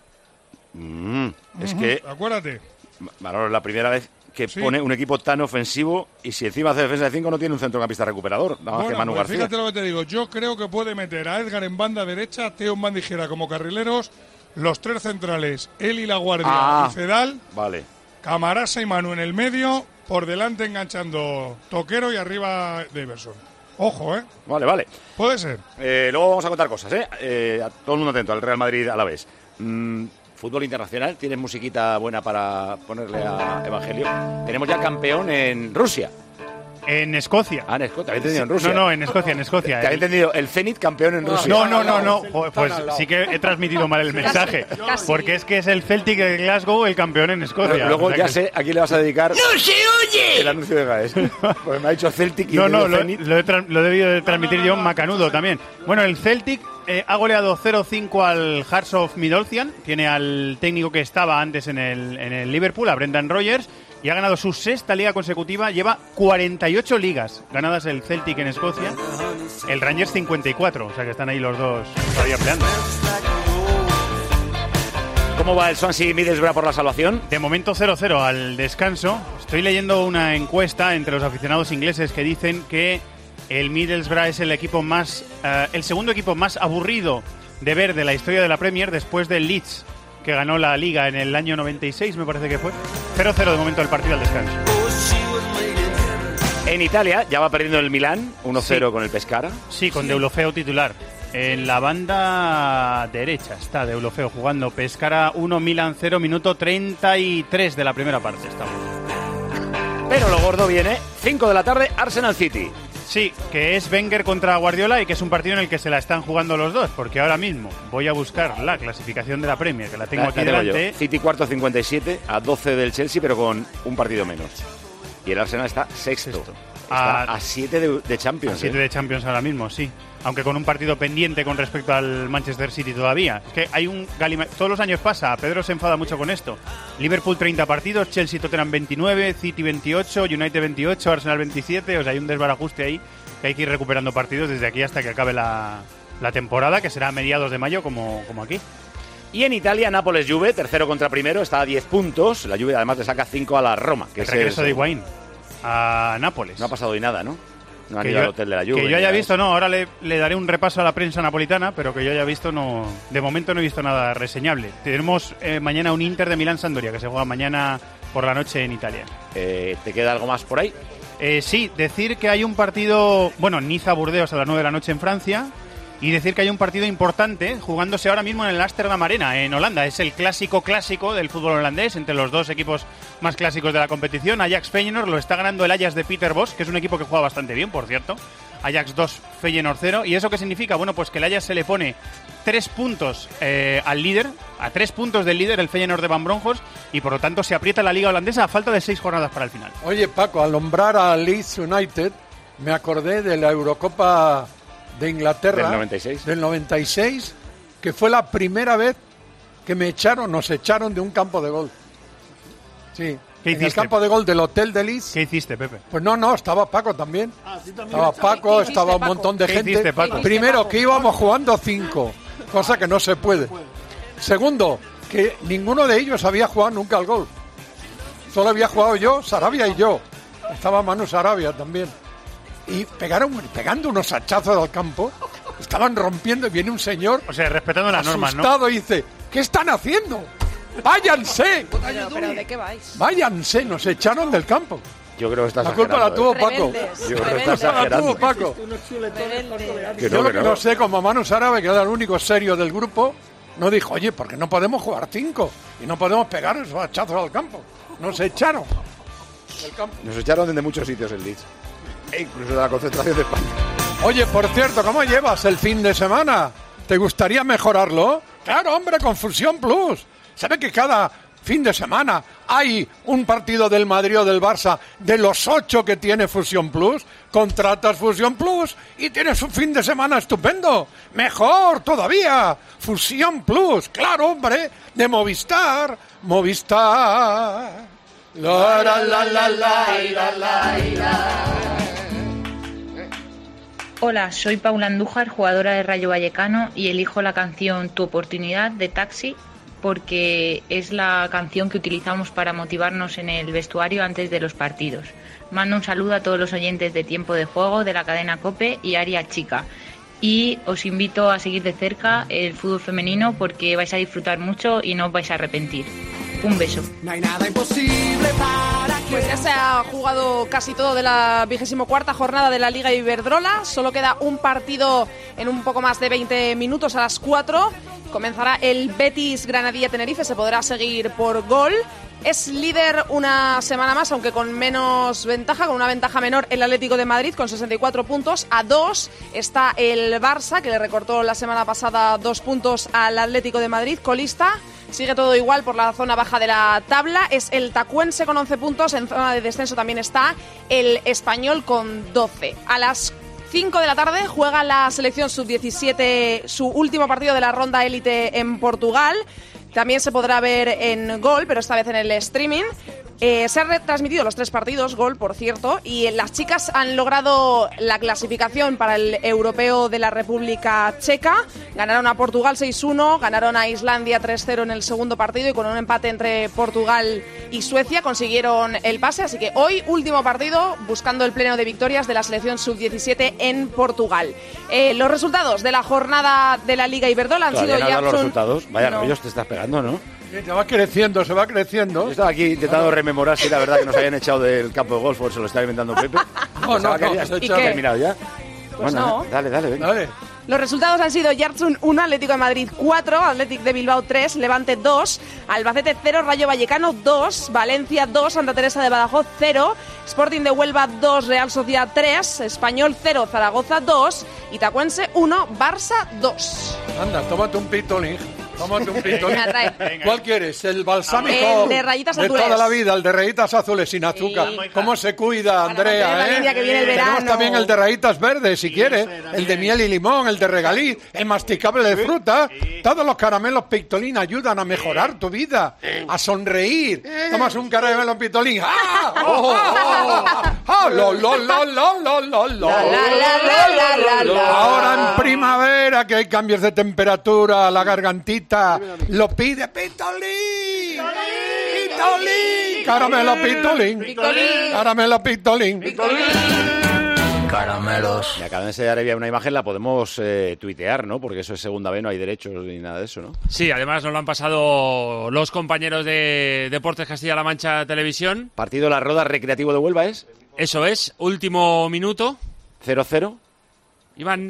Mm, es uh-huh, que... acuérdate. Manolo, es la primera vez que sí. pone un equipo tan ofensivo y si encima hace defensa de cinco no tiene un centrocampista recuperador. Nada más bueno, que Manu pues García. Fíjate lo que te digo. Yo creo que puede meter a Edgar en banda derecha, Teo en banda izquierda como carrileros, los tres centrales, él y La Guardia ah, y Fedal. Vale. Camarasa y Manu en el medio, por delante enganchando Toquero y arriba Daverson. Ojo, ¿eh? Vale, vale. Puede ser. Eh, luego vamos a contar cosas, ¿eh? eh a todo el mundo atento al Real Madrid a la vez. Mm, fútbol internacional, ¿tienes musiquita buena para ponerle a Evangelio? Tenemos ya campeón en Rusia. En Escocia. Ah, en Escocia. ¿Te había entendido en Rusia? No, no, en Escocia, en Escocia. Te había entendido el Zenit campeón en Rusia. No, no, no, no. Pues sí que he transmitido mal el mensaje. Casi. Porque es que es el Celtic de Glasgow el campeón en Escocia. Luego o sea ya que... sé a quién le vas a dedicar. ¡No se oye! El anuncio de Gaes. Pues me ha dicho Celtic y No, no, lo, Zenit. lo, he tra- lo he debido de transmitir yo macanudo también. Bueno, el Celtic eh, ha goleado cero cinco al Hearts of Midlothian. Tiene al técnico que estaba antes en el, en el Liverpool, a Brendan Rodgers. Y ha ganado su sexta liga consecutiva. Lleva cuarenta y ocho ligas ganadas el Celtic en Escocia. El Rangers cincuenta y cuatro. O sea que están ahí los dos todavía peleando. ¿Cómo va el Swansea Middlesbrough por la salvación? De momento cero cero al descanso. Estoy leyendo una encuesta entre los aficionados ingleses que dicen que el Middlesbrough es el equipo más, uh, el segundo equipo más aburrido de ver de la historia de la Premier después del Leeds, que ganó la Liga en el año noventa y seis, me parece que fue. cero cero de momento el partido al descanso. En Italia ya va perdiendo el Milán, uno cero sí. con el Pescara. Sí, con Deulofeu titular. En la banda derecha está Deulofeu jugando. Pescara uno, Milán cero, minuto treinta y tres de la primera parte. Estamos. Pero lo gordo viene, cinco de la tarde, Arsenal City. Sí, que es Wenger contra Guardiola y que es un partido en el que se la están jugando los dos, porque ahora mismo voy a buscar la clasificación de la Premier, que la tengo la, aquí la tengo delante. Yo. City cuarto, cincuenta y siete, a doce del Chelsea, pero con un partido menos. Y el Arsenal está sexto. sexto. Está a siete de, de Champions. A siete ¿eh? de Champions ahora mismo, sí. Aunque con un partido pendiente con respecto al Manchester City todavía. Es que hay un galima... Todos los años pasa, Pedro se enfada mucho con esto. Liverpool treinta partidos, Chelsea Tottenham veintinueve, City veintiocho, United veintiocho, Arsenal veintisiete. O sea, hay un desbarajuste ahí que hay que ir recuperando partidos desde aquí hasta que acabe la, la temporada, que será a mediados de mayo como, como aquí. Y en Italia, Nápoles-Juve, tercero contra primero, está a diez puntos. La Juve además le saca cinco a la Roma. Que el regreso es, de Higuaín a Nápoles. No ha pasado hoy nada, ¿no? No han que ido yo, al hotel de la Juve. Que yo haya visto, no, ahora le, le daré un repaso a la prensa napolitana, pero que yo haya visto, no, de momento no he visto nada reseñable. Tenemos eh, mañana un Inter de Milán-Sampdoria, que se juega mañana por la noche en Italia. Eh, ¿Te queda algo más por ahí? Eh, sí, decir que hay un partido, bueno, Niza-Burdeos a las nueve de la noche en Francia, y decir que hay un partido importante jugándose ahora mismo en el Amsterdam Arena, en Holanda. Es el clásico clásico del fútbol holandés, entre los dos equipos más clásicos de la competición. Ajax-Feyenoord lo está ganando el Ajax de Peter Bosz, que es un equipo que juega bastante bien, por cierto. Ajax dos, Feyenoord cero. ¿Y eso qué significa? Bueno, pues que el Ajax se le pone tres puntos eh, al líder, a tres puntos del líder, el Feyenoord de Van Bronckhorst, y por lo tanto se aprieta la liga holandesa a falta de seis jornadas para el final. Oye, Paco, al nombrar a Leeds United, me acordé de la Eurocopa de Inglaterra. Del noventa y seis. Del noventa y seis, que fue la primera vez que me echaron, nos echaron de un campo de golf. Sí. ¿Qué en hiciste? el campo de golf del Hotel de Leeds. ¿Qué hiciste, Pepe? Pues no, no, estaba Paco también. Ah, sí, también. Estaba Paco, ¿Qué hiciste, estaba un Paco? montón de ¿Qué gente. hiciste, Paco? Primero, que íbamos jugando cinco, cosa que no se puede. Segundo, que ninguno de ellos había jugado nunca al golf. Solo había jugado yo, Sarabia y yo. Estaba Manu Sarabia también. Y pegaron, pegando unos hachazos al campo. Estaban rompiendo y viene un señor, o sea, respetando las normas, ¿no? asustado, y dice, ¿qué están haciendo? ¡Váyanse! Pero, pero ¿de qué vais? Váyanse, nos echaron del campo. Yo creo que estás La culpa la tuvo Paco. Rebeldes, Yo creo que rebeldes. estás La tuvo exagerando. Paco. Que Yo no, lo que que no. no sé, como Manu Árabe, que era el único serio del grupo, no dijo, oye, ¿por qué no podemos jugar cinco? Y no podemos pegar esos hachazos al campo. Nos echaron del campo. Nos echaron de muchos sitios el Leeds. E incluso de la concentración de España. Oye, por cierto, ¿cómo llevas el fin de semana? ¿Te gustaría mejorarlo? Claro, hombre, con Fusión Plus. ¿Sabe que cada fin de semana hay un partido del Madrid o del Barça de los ocho que tiene Fusión Plus? Contratas Fusión Plus y tienes un fin de semana estupendo. Mejor todavía. Fusión Plus, claro, hombre, de Movistar. Movistar. La, la, la, la, la, la, la, la. Hola, soy Paula Andújar, jugadora de Rayo Vallecano, y elijo la canción Tu Oportunidad de Taxi porque es la canción que utilizamos para motivarnos en el vestuario antes de los partidos. Mando un saludo a todos los oyentes de Tiempo de Juego, de la cadena COPE y Área Chica. Y os invito a seguir de cerca el fútbol femenino porque vais a disfrutar mucho y no os vais a arrepentir. Un beso. No hay nada imposible para que... Pues ya se ha jugado casi todo de la vigésimo cuarta jornada de la Liga Iberdrola. Solo queda un partido en un poco más de veinte minutos, a las cuatro. Comenzará el Betis Granadilla Tenerife. Se podrá seguir por gol. Es líder una semana más, aunque con menos ventaja, con una ventaja menor el Atlético de Madrid, con sesenta y cuatro puntos. A dos está el Barça, que le recortó la semana pasada dos puntos al Atlético de Madrid, colista. Sigue todo igual por la zona baja de la tabla. Es el Tacuense con once puntos. En zona de descenso también está el Español con doce. A las cinco de la tarde juega la selección sub diecisiete su último partido de la ronda élite en Portugal. También se podrá ver en Gol, pero esta vez en el streaming. Eh, se han retransmitido los tres partidos, Gol, por cierto, y las chicas han logrado la clasificación para el Europeo de la República Checa. Ganaron a Portugal seis uno, ganaron a Islandia tres cero en el segundo partido y con un empate entre Portugal y Suecia consiguieron el pase. Así que hoy, último partido, buscando el pleno de victorias de la selección sub diecisiete en Portugal. Eh, los resultados de la jornada de la Liga Iberdrola han sido ¿Todavía no ya... han dado los son- resultados? Vaya No. rollos te estás pegando, ¿no? Se va creciendo, se va creciendo. Yo estaba aquí intentando rememorar si era verdad que nos habían echado del campo de golf o se lo estaba inventando Pepe. No, Pensaba no, que no, habías se ha echado. ¿Y qué? terminado ya. Pues Bueno, no. Dale, dale, venga. Dale. Los resultados han sido Yartsun uno, Atlético de Madrid cuatro, Athletic de Bilbao tres, Levante dos, Albacete cero, Rayo Vallecano dos, Valencia dos, Santa Teresa de Badajoz cero, Sporting de Huelva dos, Real Sociedad tres, Español cero, Zaragoza dos, Itacuense uno, Barça dos. Anda, tómate un pitolín. Tómate un pitolín. Venga, trae. ¿Cuál quieres? ¿El balsámico? El de rayitas de azules. toda la vida, el de rayitas azules sin azúcar. Sí. ¿Cómo se cuida, mantener la Andrea, eh? línea que viene el Tenemos verano. también el de rayitas verdes, si quiere. El de miel y limón, el de regaliz, el masticable de fruta. Todos los caramelos Pictolín ayudan a mejorar tu vida, a sonreír. Tomas un caramelo Pictolín. ¡Ah! ¡Oh, oh, oh! ¡Ah! ¡Lo, lo, lo, lo, lo, lo, lo! La, la, la, la, la, la. Ahora en primavera, que hay cambios de temperatura, la gargantita lo pide Pitolín. Pitolín. Caramelo Pitolín. Pitolín. Caramelo Pitolín. Caramelos. Y acá en ese Arabia una imagen la podemos eh, tuitear, ¿no? Porque eso es segunda B, no hay derechos ni nada de eso, ¿no? Sí, además nos lo han pasado los compañeros de Deportes Castilla-La Mancha Televisión. Partido La Roda Recreativo de Huelva es Eso es, último minuto. cero cero. Iban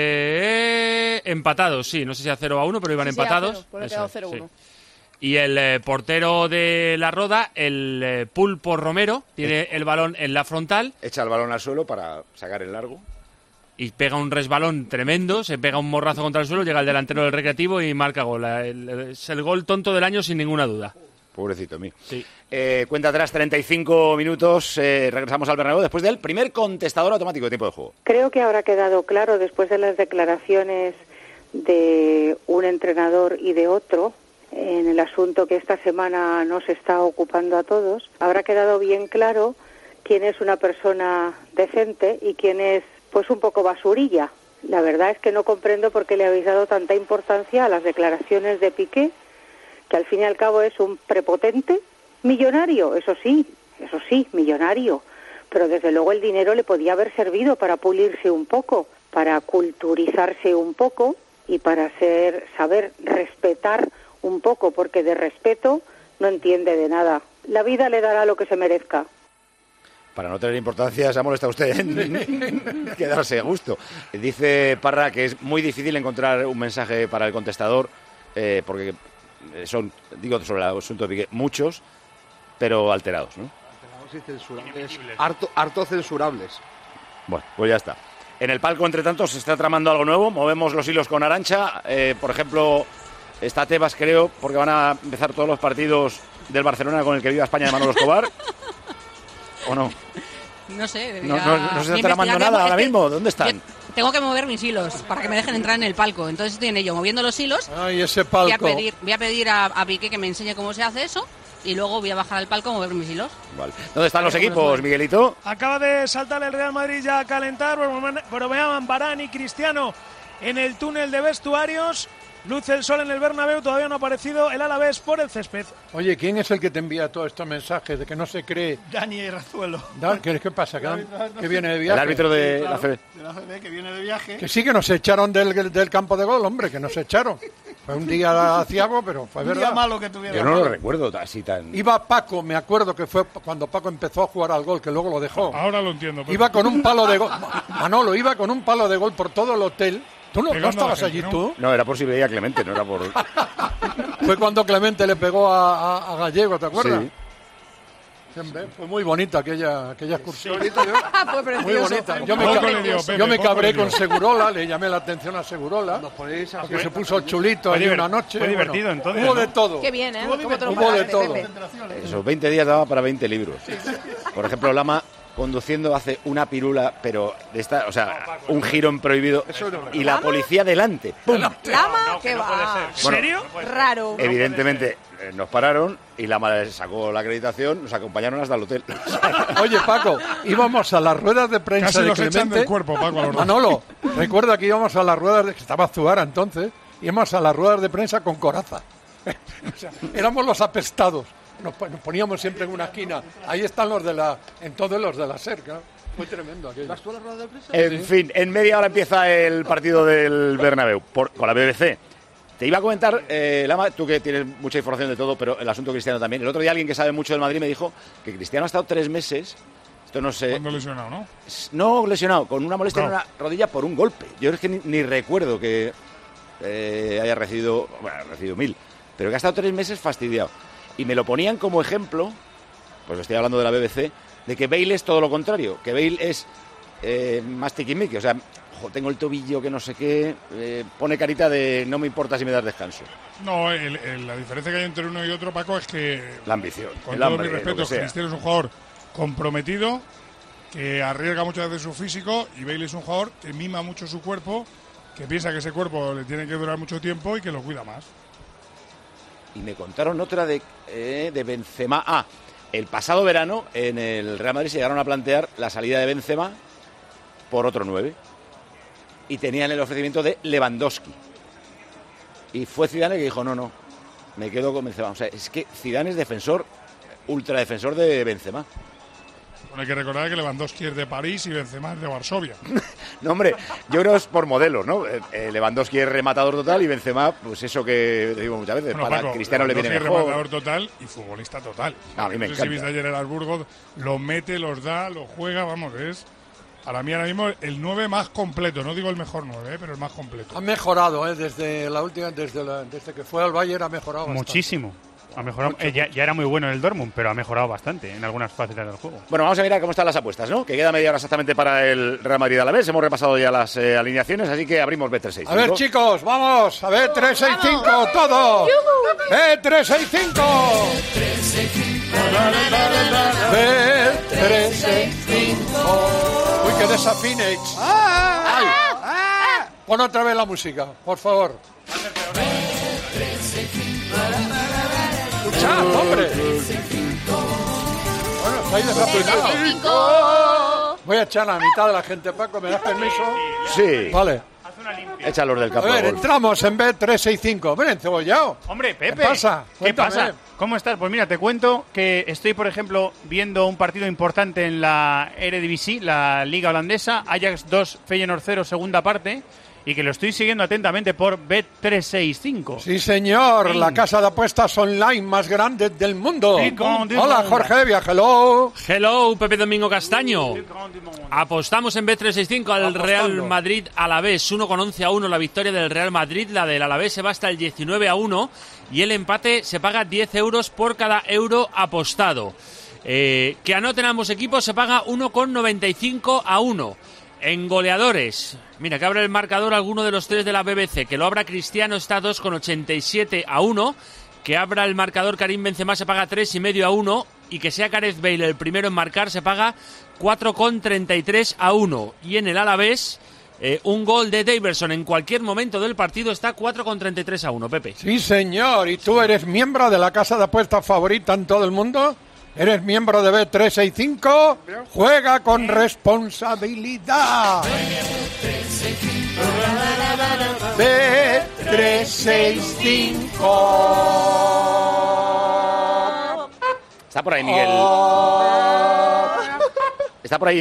eh, empatados, sí, no sé si a cero a uno, pero iban Sí, sí, a empatados. cero, porque Eso quedó es, cero sí. uno. Y el eh, portero de La Roda, el eh, Pulpo Romero, tiene el balón en la frontal Echa el balón al suelo para sacar el largo. y pega un resbalón tremendo, se pega un morrazo contra el suelo, llega el delantero del Recreativo y marca gol. El- el- es el gol tonto del año sin ninguna duda. Pobrecito mío. Sí. Eh, cuenta atrás, treinta y cinco minutos. Eh, regresamos al Bernabéu después del primer contestador automático de tiempo de juego. Creo que habrá quedado claro después de las declaraciones de un entrenador y de otro en el asunto que esta semana nos está ocupando a todos. Habrá quedado bien claro quién es una persona decente y quién es pues un poco basurilla. La verdad es que no comprendo por qué le habéis dado tanta importancia a las declaraciones de Piqué, que al fin y al cabo es un prepotente millonario, eso sí, eso sí, millonario, pero desde luego el dinero le podía haber servido para pulirse un poco, para culturizarse un poco y para ser, saber respetar un poco, porque de respeto no entiende de nada. La vida le dará lo que se merezca. para no tener importancia, se ha molestado usted en quedarse a gusto. Dice Parra que es muy difícil encontrar un mensaje para el contestador, eh, porque son, digo, sobre el asunto de Piqué, muchos, pero alterados, ¿no? Alterados y censurables. Harto, harto censurables. Bueno, pues ya está. En el palco, entre tanto, se está tramando algo nuevo. Movemos los hilos con Arantxa. Eh, por ejemplo, está Tebas, creo, porque van a empezar todos los partidos del Barcelona con el que viva España de Manolo Escobar. ¿O no? No sé, No, debería... no, no se está tramando nada ahora mismo. ¿Dónde están? Tengo que mover mis hilos para que me dejen entrar en el palco. Entonces estoy en ello, moviendo los hilos. Ay, ese palco. Voy a pedir, voy a, pedir a, a Piqué que me enseñe cómo se hace eso. Y luego voy a bajar al palco a mover mis hilos. Vale. ¿Dónde están los equipos, Miguelito? Acaba de saltar el Real Madrid ya a calentar. Bromeaban Varane y Cristiano en el túnel de vestuarios. Luce el sol en el Bernabéu, todavía no ha aparecido el Alavés por el césped. Oye, ¿quién es el que te envía todos estos mensajes de que no se cree? Dani Razuelo. ¿Qué, qué pasa? ¿Que, que viene de viaje? El árbitro de Sí, claro, la F B. de la F B, que viene de viaje. Que sí, que nos echaron del, del campo de gol, hombre, que nos echaron. Fue un día aciago, pero fue Un verdad. día malo que tuviera. Yo no lo recuerdo así tan... Iba Paco, me acuerdo que fue cuando Paco empezó a jugar al gol, que luego lo dejó. Ahora lo entiendo. pero- Iba con un palo de gol. Manolo, iba con un palo de gol por todo el hotel. ¿Tú no, no Pegando a la estabas gente, allí, ¿no? tú? No, era por si veía a Clemente, no era por... Fue cuando Clemente le pegó a, a- a Gallego, ¿te acuerdas? Sí. Fue muy bonita aquella, aquella excursión. Fue Muy precioso. bonita. Yo me, Poco ca- le dio, Pepe, yo me poco cabré le dio. con Segurola, le llamé la atención a Segurola, porque se puso chulito Fue ahí diver- una noche. fue divertido, Bueno, entonces, Hubo ¿no? de todo. Qué bien, ¿eh? Hubo, ¿Cómo te lo hubo de pagaste, todo. Pepe? Esos veinte días daba para veinte libros. Por ejemplo, Lama conduciendo hace una pirula, pero de esta, o sea, un giro en prohibido y la policía delante. ¡Pum! Lama, ¿qué va? ¿En serio? Raro. Evidentemente eh, nos pararon y Lama les sacó la acreditación, nos acompañaron hasta el hotel. Oye, Paco, íbamos a las ruedas de prensa Casi de los echan Clemente. del cuerpo, Paco, a los dos. Manolo, recuerda que íbamos a las ruedas de... que estaba Zuara entonces, íbamos a las ruedas de prensa con coraza. O sea, éramos los apestados. Nos, nos poníamos siempre en una esquina. Ahí están los de la... entonces los de la cerca. Fue tremendo aquello. ¿Vas tú a la rueda de prensa? En fin, en media hora empieza el partido del Bernabéu por, con la B B C. Te iba a comentar, eh, Lama, tú que tienes mucha información de todo, pero el asunto Cristiano también. El otro día alguien que sabe mucho del Madrid me dijo que Cristiano ha estado tres meses, esto no sé... Cuando lesionado, ¿no? No lesionado, con una molestia No. en una rodilla por un golpe. Yo es que ni, ni recuerdo que eh, haya recibido, bueno, ha recibido mil, pero que ha estado tres meses fastidiado. Y me lo ponían como ejemplo, pues estoy hablando de la B B C, de que Bale es todo lo contrario, que Bale es eh, más tiquismiqui, o sea, ojo, tengo el tobillo que no sé qué, eh, pone carita de no me importa si me das descanso. No, el- el- la diferencia que hay entre uno y otro, Paco, es que, La ambición, con el todo hambre, mi lo respeto, que sea. Cristiano es un jugador comprometido, que arriesga muchas veces su físico, y Bale es un jugador que mima mucho su cuerpo, que piensa que ese cuerpo le tiene que durar mucho tiempo y que lo cuida más. Y me contaron otra de, eh, de Benzema. Ah, el pasado verano en el Real Madrid se llegaron a plantear la salida de Benzema por otro nueve. Y tenían el ofrecimiento de Lewandowski. Y fue Zidane que dijo, no, no, me quedo con Benzema. O sea, es que Zidane es defensor, ultradefensor de Benzema. Bueno, hay que recordar que Lewandowski es de París y Benzema es de Varsovia. No, hombre, yo creo que es por modelos, ¿no? Eh, eh, Lewandowski es rematador total y Benzema, pues eso que digo muchas veces, Bueno, para Paco, Cristiano le viene Lewandowski es mejor. rematador total y futbolista total. A mí me no sé si encanta. viste ayer el Arbusgo, lo mete, los da, lo juega, vamos, es para mí ahora mismo el nueve más completo, no digo el mejor nueve, ¿eh? Pero el más completo. Ha mejorado, ¿eh? Desde la última, desde, la- desde que fue al Bayern ha mejorado bastante. Muchísimo. Ha mejorado. Eh, ya, ya era muy bueno en el Dortmund, pero ha mejorado bastante en algunas facetas del juego. Bueno, vamos a mirar cómo están las apuestas, ¿no? Que queda media hora exactamente para el Real Madrid a la vez. Hemos repasado ya las eh, alineaciones, así que abrimos B trescientos sesenta y cinco. A ver, chicos, vamos. A ver, tres seis cinco, todos. B tres seis cinco. B tres seis cinco. Uy, que desafine. Ay. Pon otra vez la música, por favor. Escuchad, hombre. Bueno, estáis desafinado. Voy a echar a la mitad de la gente, Paco, ¿me das permiso? Sí. Vale. Échalos del A campo de ver, golf. entramos en B tres seis cinco. Ven, encebollado. Hombre, Pepe. ¿Qué pasa? ¿Qué Cuéntame. pasa? ¿Cómo estás? Pues mira, te cuento que estoy, por ejemplo, viendo un partido importante en la Eredivisie, la Liga Holandesa. Ajax dos, Feyenoord cero, segunda parte. y que lo estoy siguiendo atentamente por Bet trescientos sesenta y cinco. Sí, señor, Sí. la casa de apuestas online más grande del mundo. Sí, con- Hola, Jorge Evia, hello. Hello, Pepe Domingo Castaño. Apostamos en Bet trescientos sesenta y cinco al Apostando. Real Madrid Alavés, uno con once a uno la victoria del Real Madrid, la del Alavés se va hasta el diecinueve a uno y el empate se paga diez euros por cada euro apostado. Eh, que anoten ambos equipos se paga uno con noventa y cinco a uno. En goleadores, mira, que abra el marcador alguno de los tres de la B B C, que lo abra Cristiano está dos con ochenta y siete a uno, que abra el marcador Karim Benzema se paga tres y medio a uno y que sea Gareth Bale el primero en marcar se paga cuatro con treinta y tres a uno. Y en el Alavés, eh, un gol de Daverson en cualquier momento del partido está cuatro con treinta y tres a uno, Pepe. Sí, señor, ¿y tú eres miembro de la casa de apuestas favorita en todo el mundo? ¿Eres miembro de Bet trescientos sesenta y cinco? Juega con responsabilidad. Bet trescientos sesenta y cinco. Está por ahí, Miguel. Está por ahí.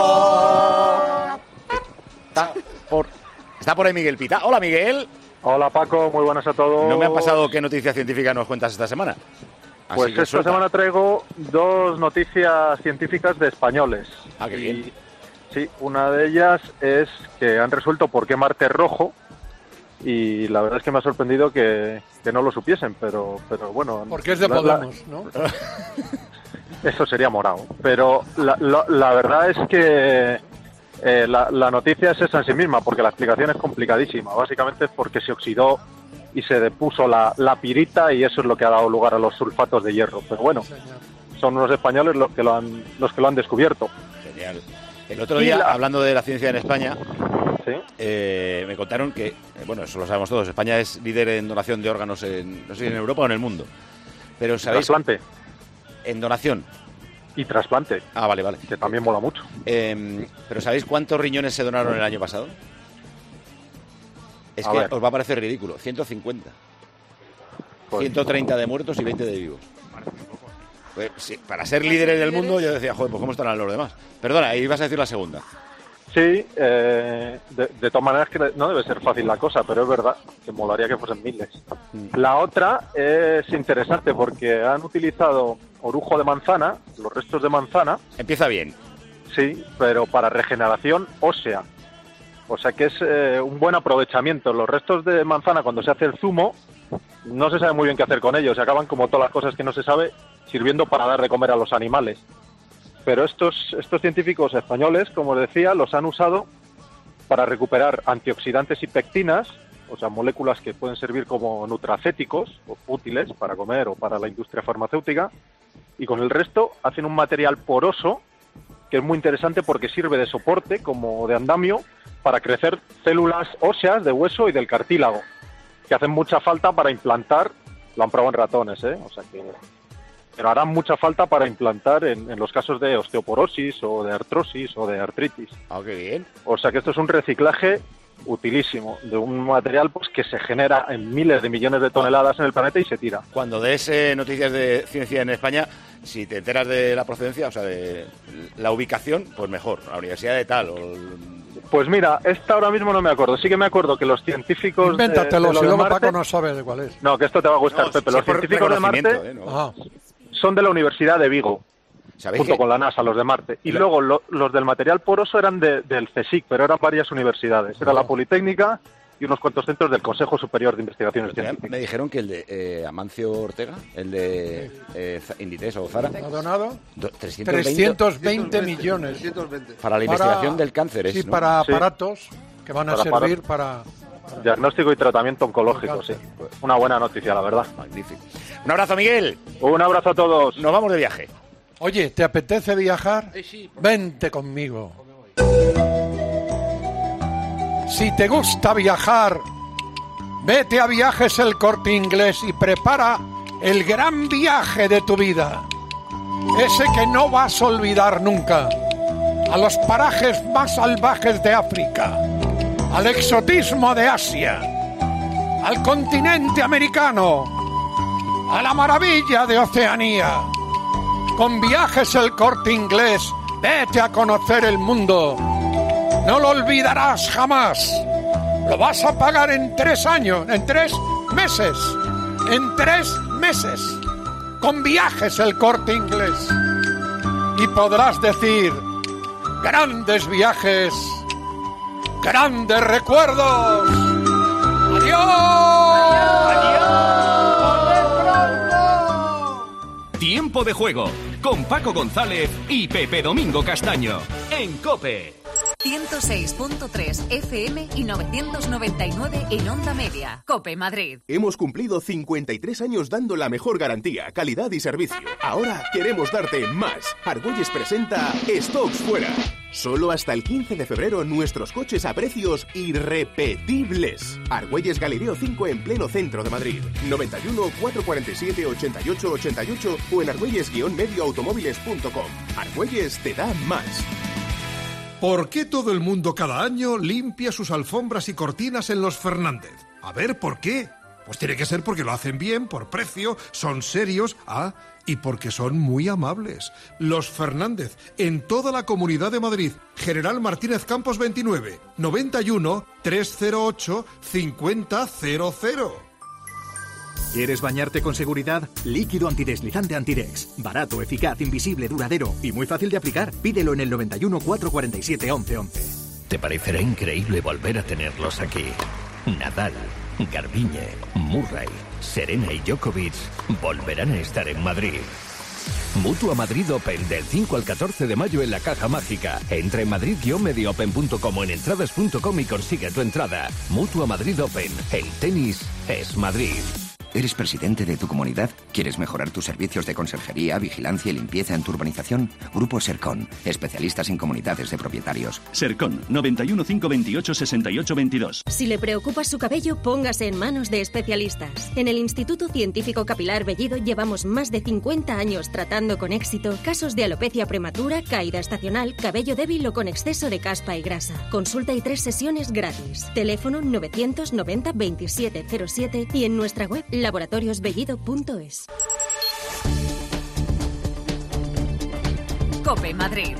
Está por, está por ahí Miguel Pita. Hola, Miguel. Hola, Paco. Muy buenas a todos. No me han pasado qué noticia científica nos cuentas esta semana. Así Pues que esta suelta. semana traigo dos noticias científicas de españoles. Ah, qué bien. Sí, una de ellas es que han resuelto por qué Marte es rojo y la verdad es que me ha sorprendido que, que no lo supiesen, pero, pero bueno... Porque es de la- la- Podemos, ¿no? Eso sería morado. Pero la, la- la verdad es que eh, la, la noticia es esa en sí misma, porque la explicación es complicadísima. Básicamente es porque se oxidó y se depuso la, la pirita y eso es lo que ha dado lugar a los sulfatos de hierro. Pero bueno, son unos españoles los que lo han, los que lo han descubierto. Genial. El otro Y día, la- hablando de la ciencia en España, ¿Sí? eh, me contaron que, eh, bueno, eso lo sabemos todos, España es líder en donación de órganos, en, no sé si en Europa o en el mundo. Pero ¿sabéis? Trasplante. En donación. Y trasplante. Ah, vale, vale. Que también mola mucho. Eh, pero ¿sabéis cuántos riñones se donaron el año pasado? Es A que ver. os va a parecer ridículo. ciento cincuenta. Pues- ciento treinta de muertos y veinte de vivos. Pues, sí, para ser líderes del mundo yo decía, joder, pues ¿cómo estarán los demás? Perdona, ahí vas a decir la segunda. Sí, eh, de, de todas maneras que no debe ser fácil la cosa, pero es verdad que molaría que fuesen miles. La otra es interesante porque han utilizado orujo de manzana, los restos de manzana. Empieza bien. Sí, pero para regeneración ósea. O sea que es eh, un buen aprovechamiento. Los restos de manzana, cuando se hace el zumo, no se sabe muy bien qué hacer con ellos. Se acaban, como todas las cosas que no se sabe, sirviendo para dar de comer a los animales. Pero estos, estos científicos españoles, como os decía, los han usado para recuperar antioxidantes y pectinas, o sea, moléculas que pueden servir como nutracéticos, o útiles para comer o para la industria farmacéutica, y con el resto hacen un material poroso que es muy interesante porque sirve de soporte, como de andamio, para crecer células óseas de hueso y del cartílago, que hacen mucha falta para implantar, lo han probado en ratones, ¿eh? O sea que, pero harán mucha falta para implantar en, en los casos de osteoporosis o de artrosis o de artritis. Ah, qué bien. O sea que esto es un reciclaje utilísimo de un material pues que se genera en miles de millones de toneladas en el planeta y se tira. Cuando des eh, noticias de ciencia en España, si te enteras de la procedencia, o sea, de la ubicación, pues mejor, la universidad de tal. O... Pues mira, esta ahora mismo no me acuerdo. Sí que me acuerdo que los científicos... de- Invéntatelo, de lo si de luego Marte- Paco no sabe de cuál es. No, que esto te va a gustar, No, Pepe. sí, Los por científicos de Marte reconocimiento, ¿eh? No. Ajá. son de la Universidad de Vigo, ¿Sabéis junto que- con la NASA, los de Marte. Y La- luego lo- los del material poroso eran de- del CSIC, pero eran varias universidades. Era la Politécnica y unos cuantos centros del Consejo Superior de Investigaciones Científicas. Me dijeron que el de eh, Amancio Ortega, el de eh, Z- Inditex o Zara, ¿Ha donado? do- trescientos veinte trescientos veinte millones. trescientos veinte. para la investigación del cáncer. Sí, es, ¿no? para Sí. aparatos que van a Para servir para... Diagnóstico y tratamiento oncológico, sí. Una buena noticia, la verdad. Magnífico. Un abrazo, Miguel. Un abrazo a todos. Nos vamos de viaje. Oye, ¿te apetece viajar? Vente conmigo. Si te gusta viajar, vete a Viajes El Corte Inglés y prepara el gran viaje de tu vida. Ese que no vas a olvidar nunca. A los parajes más salvajes de África. Al exotismo de Asia. Al continente americano. A la maravilla de Oceanía. Con Viajes El Corte Inglés, vete a conocer el mundo. No lo olvidarás jamás. lo vas a pagar en tres años, en tres meses, en tres meses, con Viajes El Corte Inglés. Y podrás decir, grandes viajes, grandes recuerdos. ¡Adiós! Tiempo de juego con Paco González y Pepe Domingo Castaño en COPE. ciento seis punto tres F M y novecientos noventa y nueve en Onda Media. COPE Madrid. Hemos cumplido cincuenta y tres años dando la mejor garantía, calidad y servicio. Ahora queremos darte más. Argüelles presenta Stocks Fuera. Solo hasta el quince de febrero nuestros coches a precios irrepetibles. Argüelles Galileo cinco en pleno centro de Madrid. noventa y uno, cuatrocientos cuarenta y siete, ochenta y ocho ochenta y ocho o en argüelles guion medio automóviles punto com. Argüelles te da más. ¿Por qué todo el mundo cada año limpia sus alfombras y cortinas en los Fernández? A ver, ¿por qué? Pues tiene que ser porque lo hacen bien, por precio, son serios, ah, y porque son muy amables. Los Fernández, en toda la Comunidad de Madrid. General Martínez Campos veintinueve, noventa y uno, trescientos ocho, cincuenta cero cero. ¿Quieres bañarte con seguridad? Líquido antideslizante Antidex. Barato, eficaz, invisible, duradero y muy fácil de aplicar. Pídelo en el noventa y uno, cuatrocientos cuarenta y siete, once once. Te parecerá increíble volver a tenerlos aquí. Nadal, Garbiñe, Murray, Serena y Djokovic volverán a estar en Madrid. Mutua Madrid Open del cinco al catorce de mayo en la Caja Mágica. Entra en madrid guion medio open punto com o en entradas punto com y consigue tu entrada. Mutua Madrid Open. El tenis es Madrid. ¿Eres presidente de tu comunidad? ¿Quieres mejorar tus servicios de conserjería, vigilancia y limpieza en tu urbanización? Grupo Sercon, especialistas en comunidades de propietarios. Sercon, noventa y uno, cinco veintiocho, sesenta y ocho veintidós. Si le preocupa su cabello, póngase en manos de especialistas. En el Instituto Científico Capilar Bellido llevamos más de cincuenta años tratando con éxito casos de alopecia prematura, caída estacional, cabello débil o con exceso de caspa y grasa. Consulta y tres sesiones gratis. Teléfono novecientos noventa, veintisiete cero siete y en nuestra web laboratorios bellido punto es. COPE Madrid.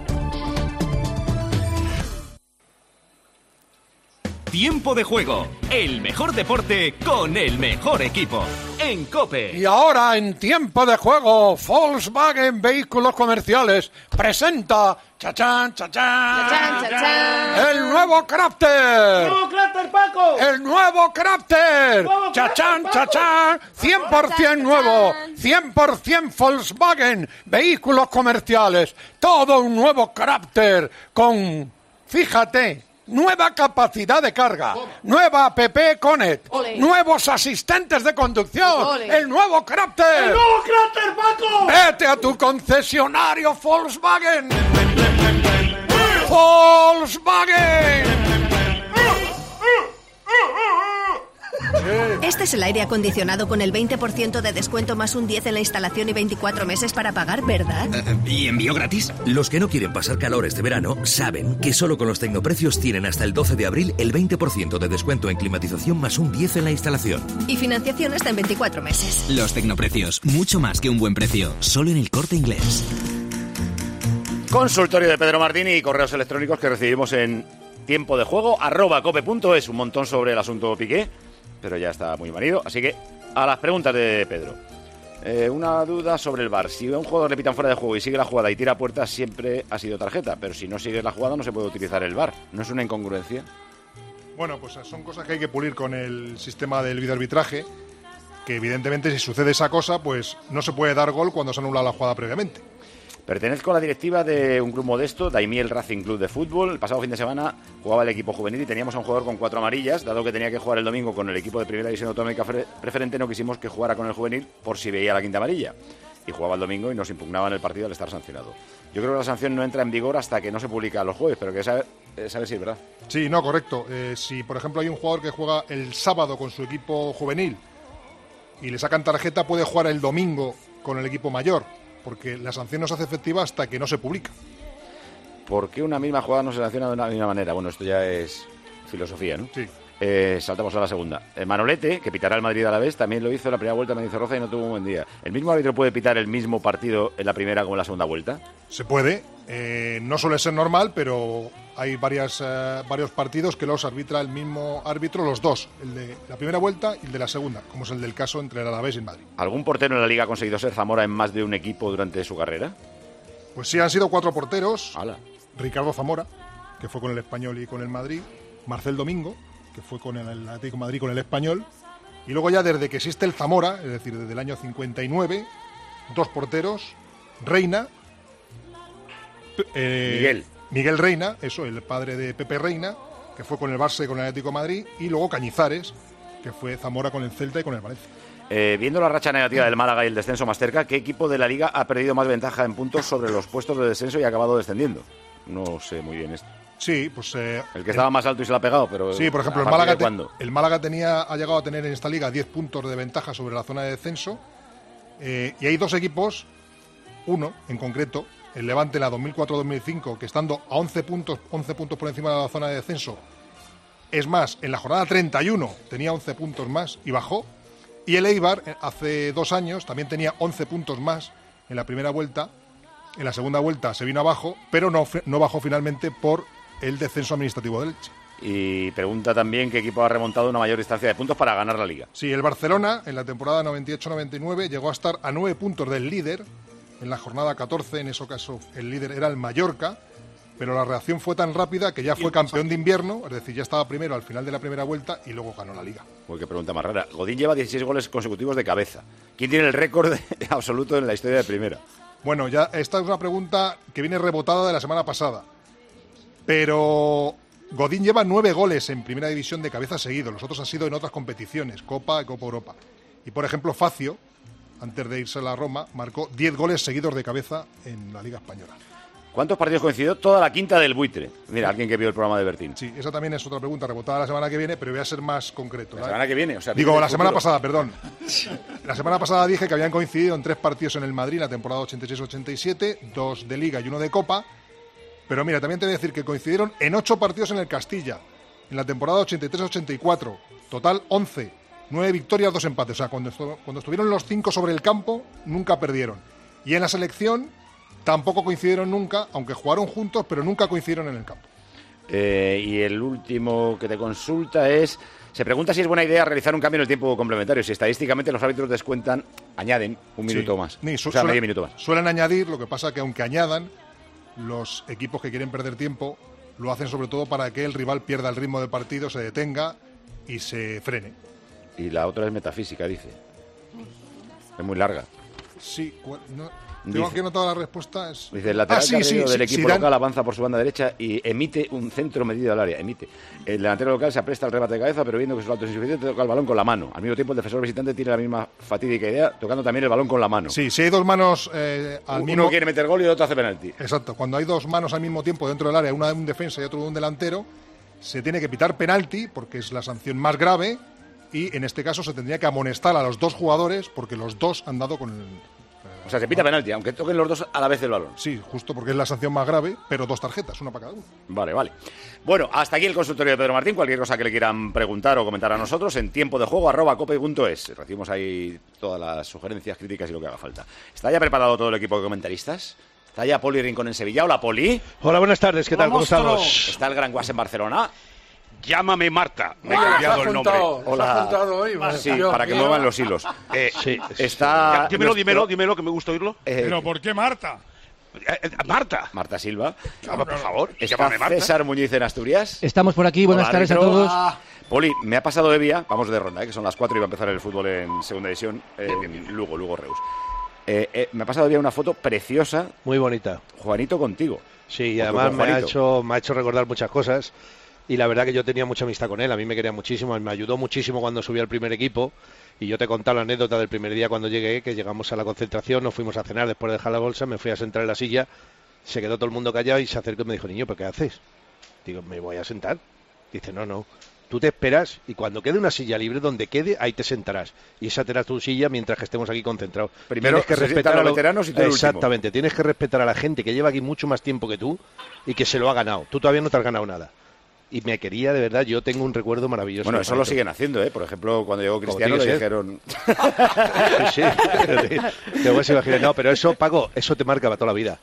Tiempo de juego, el mejor deporte con el mejor equipo en COPE. Y ahora en Tiempo de Juego, Volkswagen Vehículos Comerciales presenta ¡Chachán, chachán! ¡Chachán, chachán! ¡El nuevo Crafter! ¡Nuevo Crafter, Paco! ¡El nuevo Crafter! ¡Nuevo ¡Chachán, Crafter, chachán! cien por ciento nuevo, cien por ciento Volkswagen Vehículos Comerciales. Todo un nuevo Crafter con, fíjate, nueva capacidad de carga, nueva app Connect, Ole. nuevos asistentes de conducción, Ole. el nuevo Crafter. ¡El nuevo Crafter, Paco! Vete a tu concesionario Volkswagen. Volkswagen. Este es el aire acondicionado con el veinte por ciento de descuento más un diez en la instalación y veinticuatro meses para pagar, ¿verdad? ¿Y envío gratis? Los que no quieren pasar calor este verano saben que solo con los tecnoprecios tienen hasta el doce de abril el veinte por ciento de descuento en climatización más un diez en la instalación. Y financiación hasta en veinticuatro meses. Los tecnoprecios, mucho más que un buen precio, solo en el Corte Inglés. Consultorio de Pedro Martín y correos electrónicos que recibimos en tiempo de juego arroba cope punto es. Un montón sobre el asunto Piqué, pero ya está muy manido. Así que a las preguntas de Pedro. Eh, una duda sobre el V A R. Si a un jugador le pitan fuera de juego y sigue la jugada y tira a puerta, siempre ha sido tarjeta. Pero si no sigue la jugada no se puede utilizar el V A R. ¿No es una incongruencia? Bueno, pues son cosas que hay que pulir con el sistema del videoarbitraje, que evidentemente si sucede esa cosa, pues no se puede dar gol cuando se anula la jugada previamente. Pertenezco a la directiva de un club modesto, Daimiel Racing Club de Fútbol. El pasado fin de semana jugaba el equipo juvenil y teníamos a un jugador con cuatro amarillas. Dado que tenía que jugar el domingo con el equipo de Primera División Autonómica Preferente, no quisimos que jugara con el juvenil por si veía la quinta amarilla. Y jugaba el domingo y nos impugnaban el partido al estar sancionado. Yo creo que la sanción no entra en vigor hasta que no se publica los jueves, pero que sabe, sabe si es verdad. Sí, no, correcto. Eh, si, por ejemplo, hay un jugador que juega el sábado con su equipo juvenil y le sacan tarjeta, puede jugar el domingo con el equipo mayor, porque la sanción no se hace efectiva hasta que no se publica. ¿Por qué una misma jugada no se sanciona de una misma manera? Bueno, esto ya es filosofía, ¿no? Sí. Eh, saltamos a la segunda. Eh, Manolete, que pitará el Madrid a la vez, también lo hizo en la primera vuelta en Mendizorroza y no tuvo un buen día. ¿El mismo árbitro puede pitar el mismo partido en la primera como en la segunda vuelta? Se puede, Eh, no suele ser normal, pero hay varias, eh, varios partidos que los arbitra el mismo árbitro, los dos, el de la primera vuelta y el de la segunda, como es el del caso entre el Alavés y el Madrid. ¿Algún portero en la Liga ha conseguido ser Zamora en más de un equipo durante su carrera? Pues sí, han sido cuatro porteros. ¡Hala! Ricardo Zamora, que fue con el Español y con el Madrid. Marcel Domingo, que fue con el Atlético de Madrid y con el Español. Y luego ya desde que existe el Zamora, es decir, desde el año cincuenta y nueve, dos porteros, Reina... Eh, Miguel. Miguel Reina, eso, el padre de Pepe Reina, que fue con el Barça y con el Atlético de Madrid, y luego Cañizares, que fue Zamora con el Celta y con el Valencia. Eh, viendo la racha negativa del Málaga y el descenso más cerca, ¿qué equipo de la Liga ha perdido más ventaja en puntos sobre los puestos de descenso y ha acabado descendiendo? No sé muy bien esto. Sí, pues... Eh, el que estaba más alto y se lo ha pegado, pero... Sí, por ejemplo, el Málaga, te, el Málaga tenía, ha llegado a tener en esta Liga diez puntos de ventaja sobre la zona de descenso, eh, y hay dos equipos, uno en concreto, el Levante en la dos mil cuatro dos mil cinco, que estando a once puntos, once puntos por encima de la zona de descenso, es más, en la jornada treinta y uno tenía once puntos más y bajó, y el Eibar hace dos años también tenía once puntos más en la primera vuelta, en la segunda vuelta se vino abajo, pero no, no bajó finalmente por el descenso administrativo del Elche. Y pregunta también qué equipo ha remontado una mayor distancia de puntos para ganar la Liga. Sí, el Barcelona en la temporada noventa y ocho noventa y nueve llegó a estar a nueve puntos del líder. En la jornada catorce, en ese caso, el líder era el Mallorca, pero la reacción fue tan rápida que ya fue campeón de invierno, es decir, ya estaba primero al final de la primera vuelta y luego ganó la Liga. Uy, qué pregunta más rara. Godín lleva dieciséis goles consecutivos de cabeza. ¿Quién tiene el récord absoluto en la historia de primera? Bueno, ya esta es una pregunta que viene rebotada de la semana pasada, pero Godín lleva nueve goles en primera división de cabeza seguidos. Los otros han sido en otras competiciones, Copa y Copa Europa. Y, por ejemplo, Facio, antes de irse a la Roma, marcó diez goles seguidos de cabeza en la Liga Española. ¿Cuántos partidos coincidió? Toda la quinta del buitre. Mira, alguien que vio el programa de Bertín. Sí, esa también es otra pregunta rebotada la semana que viene, pero voy a ser más concreto. ¿La, ¿La semana que viene? O sea, Digo, la semana pasada, perdón. La semana pasada dije que habían coincidido en tres partidos en el Madrid, la temporada ochenta y seis ochenta y siete, dos de Liga y uno de Copa. Pero mira, también te voy a decir que coincidieron en ocho partidos en el Castilla, en la temporada ochenta y tres ochenta y cuatro. Total, once. Nueve victorias, dos empates. O sea, cuando, estu- cuando estuvieron los cinco sobre el campo, nunca perdieron. Y en la selección tampoco coincidieron nunca, aunque jugaron juntos, pero nunca coincidieron en el campo. Eh, y el último que te consulta es... Se pregunta si es buena idea realizar un cambio en el tiempo complementario. Si estadísticamente los árbitros descuentan, añaden un minuto Sí. más. Ni, su- o sea, suelen, medio minuto más. Suelen añadir, lo que pasa que aunque añadan, los equipos que quieren perder tiempo lo hacen sobre todo para que el rival pierda el ritmo del partido, se detenga y se frene. Y la otra es metafísica, dice. Es muy larga. Sí, cu- no, Dice- tengo aquí anotada la respuesta. Es... Dice, el lateral Ah, sí, carrilero sí, del sí, equipo Zidane. local avanza por su banda derecha y emite un centro medido al área. Emite. El delantero local se apresta al remate de cabeza, pero viendo que su alto es insuficiente, toca el balón con la mano. Al mismo tiempo, el defensor visitante tiene la misma fatídica idea, tocando también el balón con la mano. Sí, si hay dos manos eh, al Uno mismo... quiere meter gol y el otro hace penalti. Exacto, cuando hay dos manos al mismo tiempo dentro del área, una de un defensa y otro de un delantero, se tiene que pitar penalti, porque es la sanción más grave, y en este caso se tendría que amonestar a los dos jugadores, porque los dos han dado con el... O sea, se pita penalti, aunque toquen los dos a la vez el balón. Sí, justo porque es la sanción más grave, pero dos tarjetas, una para cada uno. Vale, vale. Bueno, hasta aquí el consultorio de Pedro Martín. Cualquier cosa que le quieran preguntar o comentar a nosotros en tiempo de juego arroba cope punto es. Recibimos ahí todas las sugerencias, críticas y lo que haga falta. ¿Está ya preparado todo el equipo de comentaristas? ¿Está ya Poli Rincón en Sevilla? Hola, Poli. Hola, buenas tardes, ¿qué tal? ¿Cómo estamos? ¿Está el Gran Guas en Barcelona? Llámame Marta. Me he Ah, cambiado se ha el nombre. juntado, se ha Hola. juntado hoy, madre Sí, Dios para que mío. muevan los hilos. Eh, sí. Está Dímelo, nuestro- dímelo, dímelo, que me gusta oírlo. Eh, ¿Pero por qué Marta? Eh, eh, Marta. Marta Silva. Claro, por favor, ¿Está llámame Marta. César Muñiz en Asturias? Estamos por aquí, buenas Hola, tardes a árbitro. todos. Ah. Poli, me ha pasado Evia, vamos de ronda, ¿eh? Que son las cuatro y va a empezar el fútbol en segunda división en Lugo, Lugo Reus. Eh, eh, me ha pasado Evia una foto preciosa. Muy bonita. Juanito contigo. Sí, y O tú además con me ha, Juanito. hecho, me ha hecho recordar muchas cosas. Y la verdad que yo tenía mucha amistad con él, a mí me quería muchísimo, me ayudó muchísimo cuando subí al primer equipo. Y yo te he contado la anécdota del primer día cuando llegué, que llegamos a la concentración, nos fuimos a cenar después de dejar la bolsa, me fui a sentar en la silla, se quedó todo el mundo callado y se acercó y me dijo, niño, ¿pero qué haces? Digo, me voy a sentar. Dice, no, no, tú te esperas y cuando quede una silla libre, donde quede, ahí te sentarás. Y esa será tu silla mientras que estemos aquí concentrados. Primero Tienes que se respetar sientan a los lo- veteranos y tú el último. Exactamente, tienes que respetar a la gente que lleva aquí mucho más tiempo que tú y que se lo ha ganado. Tú todavía no te has ganado nada. Y me quería, de verdad, yo tengo un recuerdo maravilloso. Bueno, de eso lo Juanito. siguen haciendo, ¿eh? Por ejemplo, cuando llegó Como Cristiano le tiene que ser. dijeron... Sí, sí. Te puedes imaginar. No, pero eso, Paco, eso te marca para toda la vida.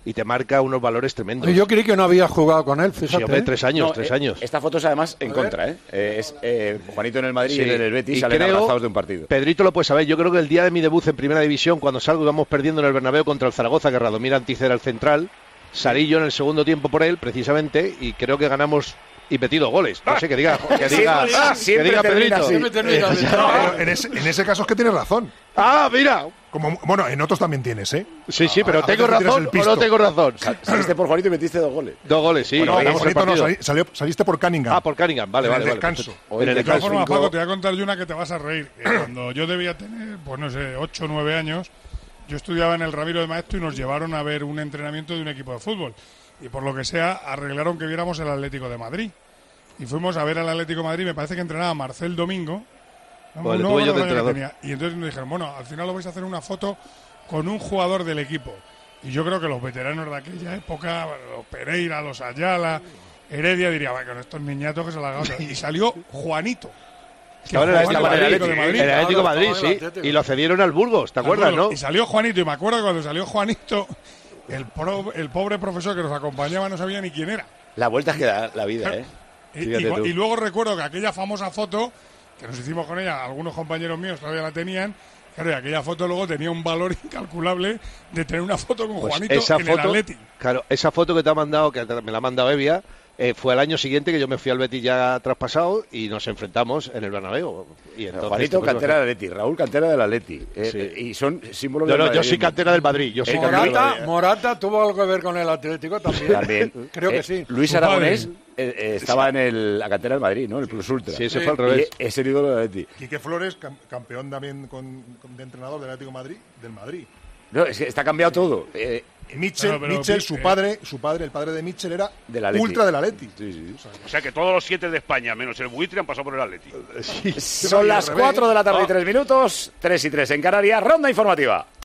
y te marca unos valores tremendos. Yo creí que no había jugado con él, fíjate. Sí, hombre, ¿eh? tres años, No, tres eh, años. Esta foto es además en contra, ¿eh? Eh, Es eh, Juanito en el Madrid Sí, y él en el Betis, y salen creo- abrazados de un partido. Pedrito lo puede saber. Yo creo que el día de mi debut en Primera División, cuando salgo íbamos perdiendo en el Bernabéu contra el Zaragoza, que Radomir Antiz era el central, salí yo en el segundo tiempo por él, precisamente, y creo que ganamos y metido goles. No sé, que diga, que diga, Ah, que siempre diga termina Pedrito. así. Siempre termina así. No, en, ese, en ese caso es que tienes razón. Ah, mira. Como, bueno, en otros también tienes, ¿eh? Sí, sí, pero A- a ¿tengo veces tiras razón el o pisto. no tengo razón? Saliste por Juanito y metiste dos goles. Dos goles, sí. Bueno, ganamos no, el bonito no, partido. salí- salió- saliste por Cunningham. Ah, por Cunningham, vale, En el vale. vale, descanso. perfecto. En el De todas descanso. formas, Paco, te voy a contar yo una que te vas a reír. Eh, Cuando yo debía tener, pues no sé, ocho o nueve años, yo estudiaba en el Ramiro de Maeztu y nos llevaron a ver un entrenamiento de un equipo de fútbol. Y por lo que sea, arreglaron que viéramos el Atlético de Madrid. Y fuimos a ver al Atlético de Madrid, me parece que entrenaba Marcel Domingo. No, Vale, no tuve me yo acuerdo de los años que entrenador. tenía. Y entonces nos dijeron, bueno, al final lo vais a hacer una foto con un jugador del equipo. Y yo creo que los veteranos de aquella época, los Pereira, los Ayala, Heredia, diría, va, con estos niñatos que se la hagan. Y salió Juanito. que Estaba en el jugaba Atlético en de el Madrid. En el Atlético de Madrid, Estaba en el sí. Atlético. Y lo cedieron al Burgos, ¿te acuerdas, no? Y salió Juanito, y me acuerdo que cuando salió Juanito, el, pro- el pobre profesor que nos acompañaba no sabía ni quién era. La vuelta que da la vida, ¿eh? Y, Fíjate y- tú. y luego recuerdo que aquella famosa foto que nos hicimos con ella, algunos compañeros míos todavía la tenían, claro, y aquella foto luego tenía un valor incalculable de tener una foto con Pues Juanito esa en el foto, Atleti. claro, esa foto que te ha mandado, que te- me la ha mandado Evia, eh, fue al año siguiente que yo me fui al Betis ya traspasado y nos enfrentamos en el Bernabéu. Y entonces, Juanito, pues, cantera del Atleti. Raúl, cantera del Atleti. Eh, Sí. eh, y son símbolos No, del no, yo madridismo. soy cantera del Madrid. Yo soy El cantera del Morata, Madrid. Morata tuvo algo que ver con el Atlético también. También. Creo Eh, que sí. Luis Su Aragonés padre. eh, eh, estaba en el, la cantera del Madrid, ¿no? El Plus Ultra. Sí, ese fue al revés. Y es el ídolo del Atleti. Quique Flores, cam- campeón también con, con- de entrenador del Atlético de Madrid, del Madrid. No, es que está cambiado todo. Eh, Mitchell, Claro, pero Mitchell, Pi- su eh, padre, su padre, el padre de Mitchell era Del Atleti. ultra del Atleti. sí, sí. O sea que todos los siete de España, menos el buitre, han pasado por el Atlético. Son las cuatro de la tarde y tres minutos, tres y tres en Canarias, ronda informativa.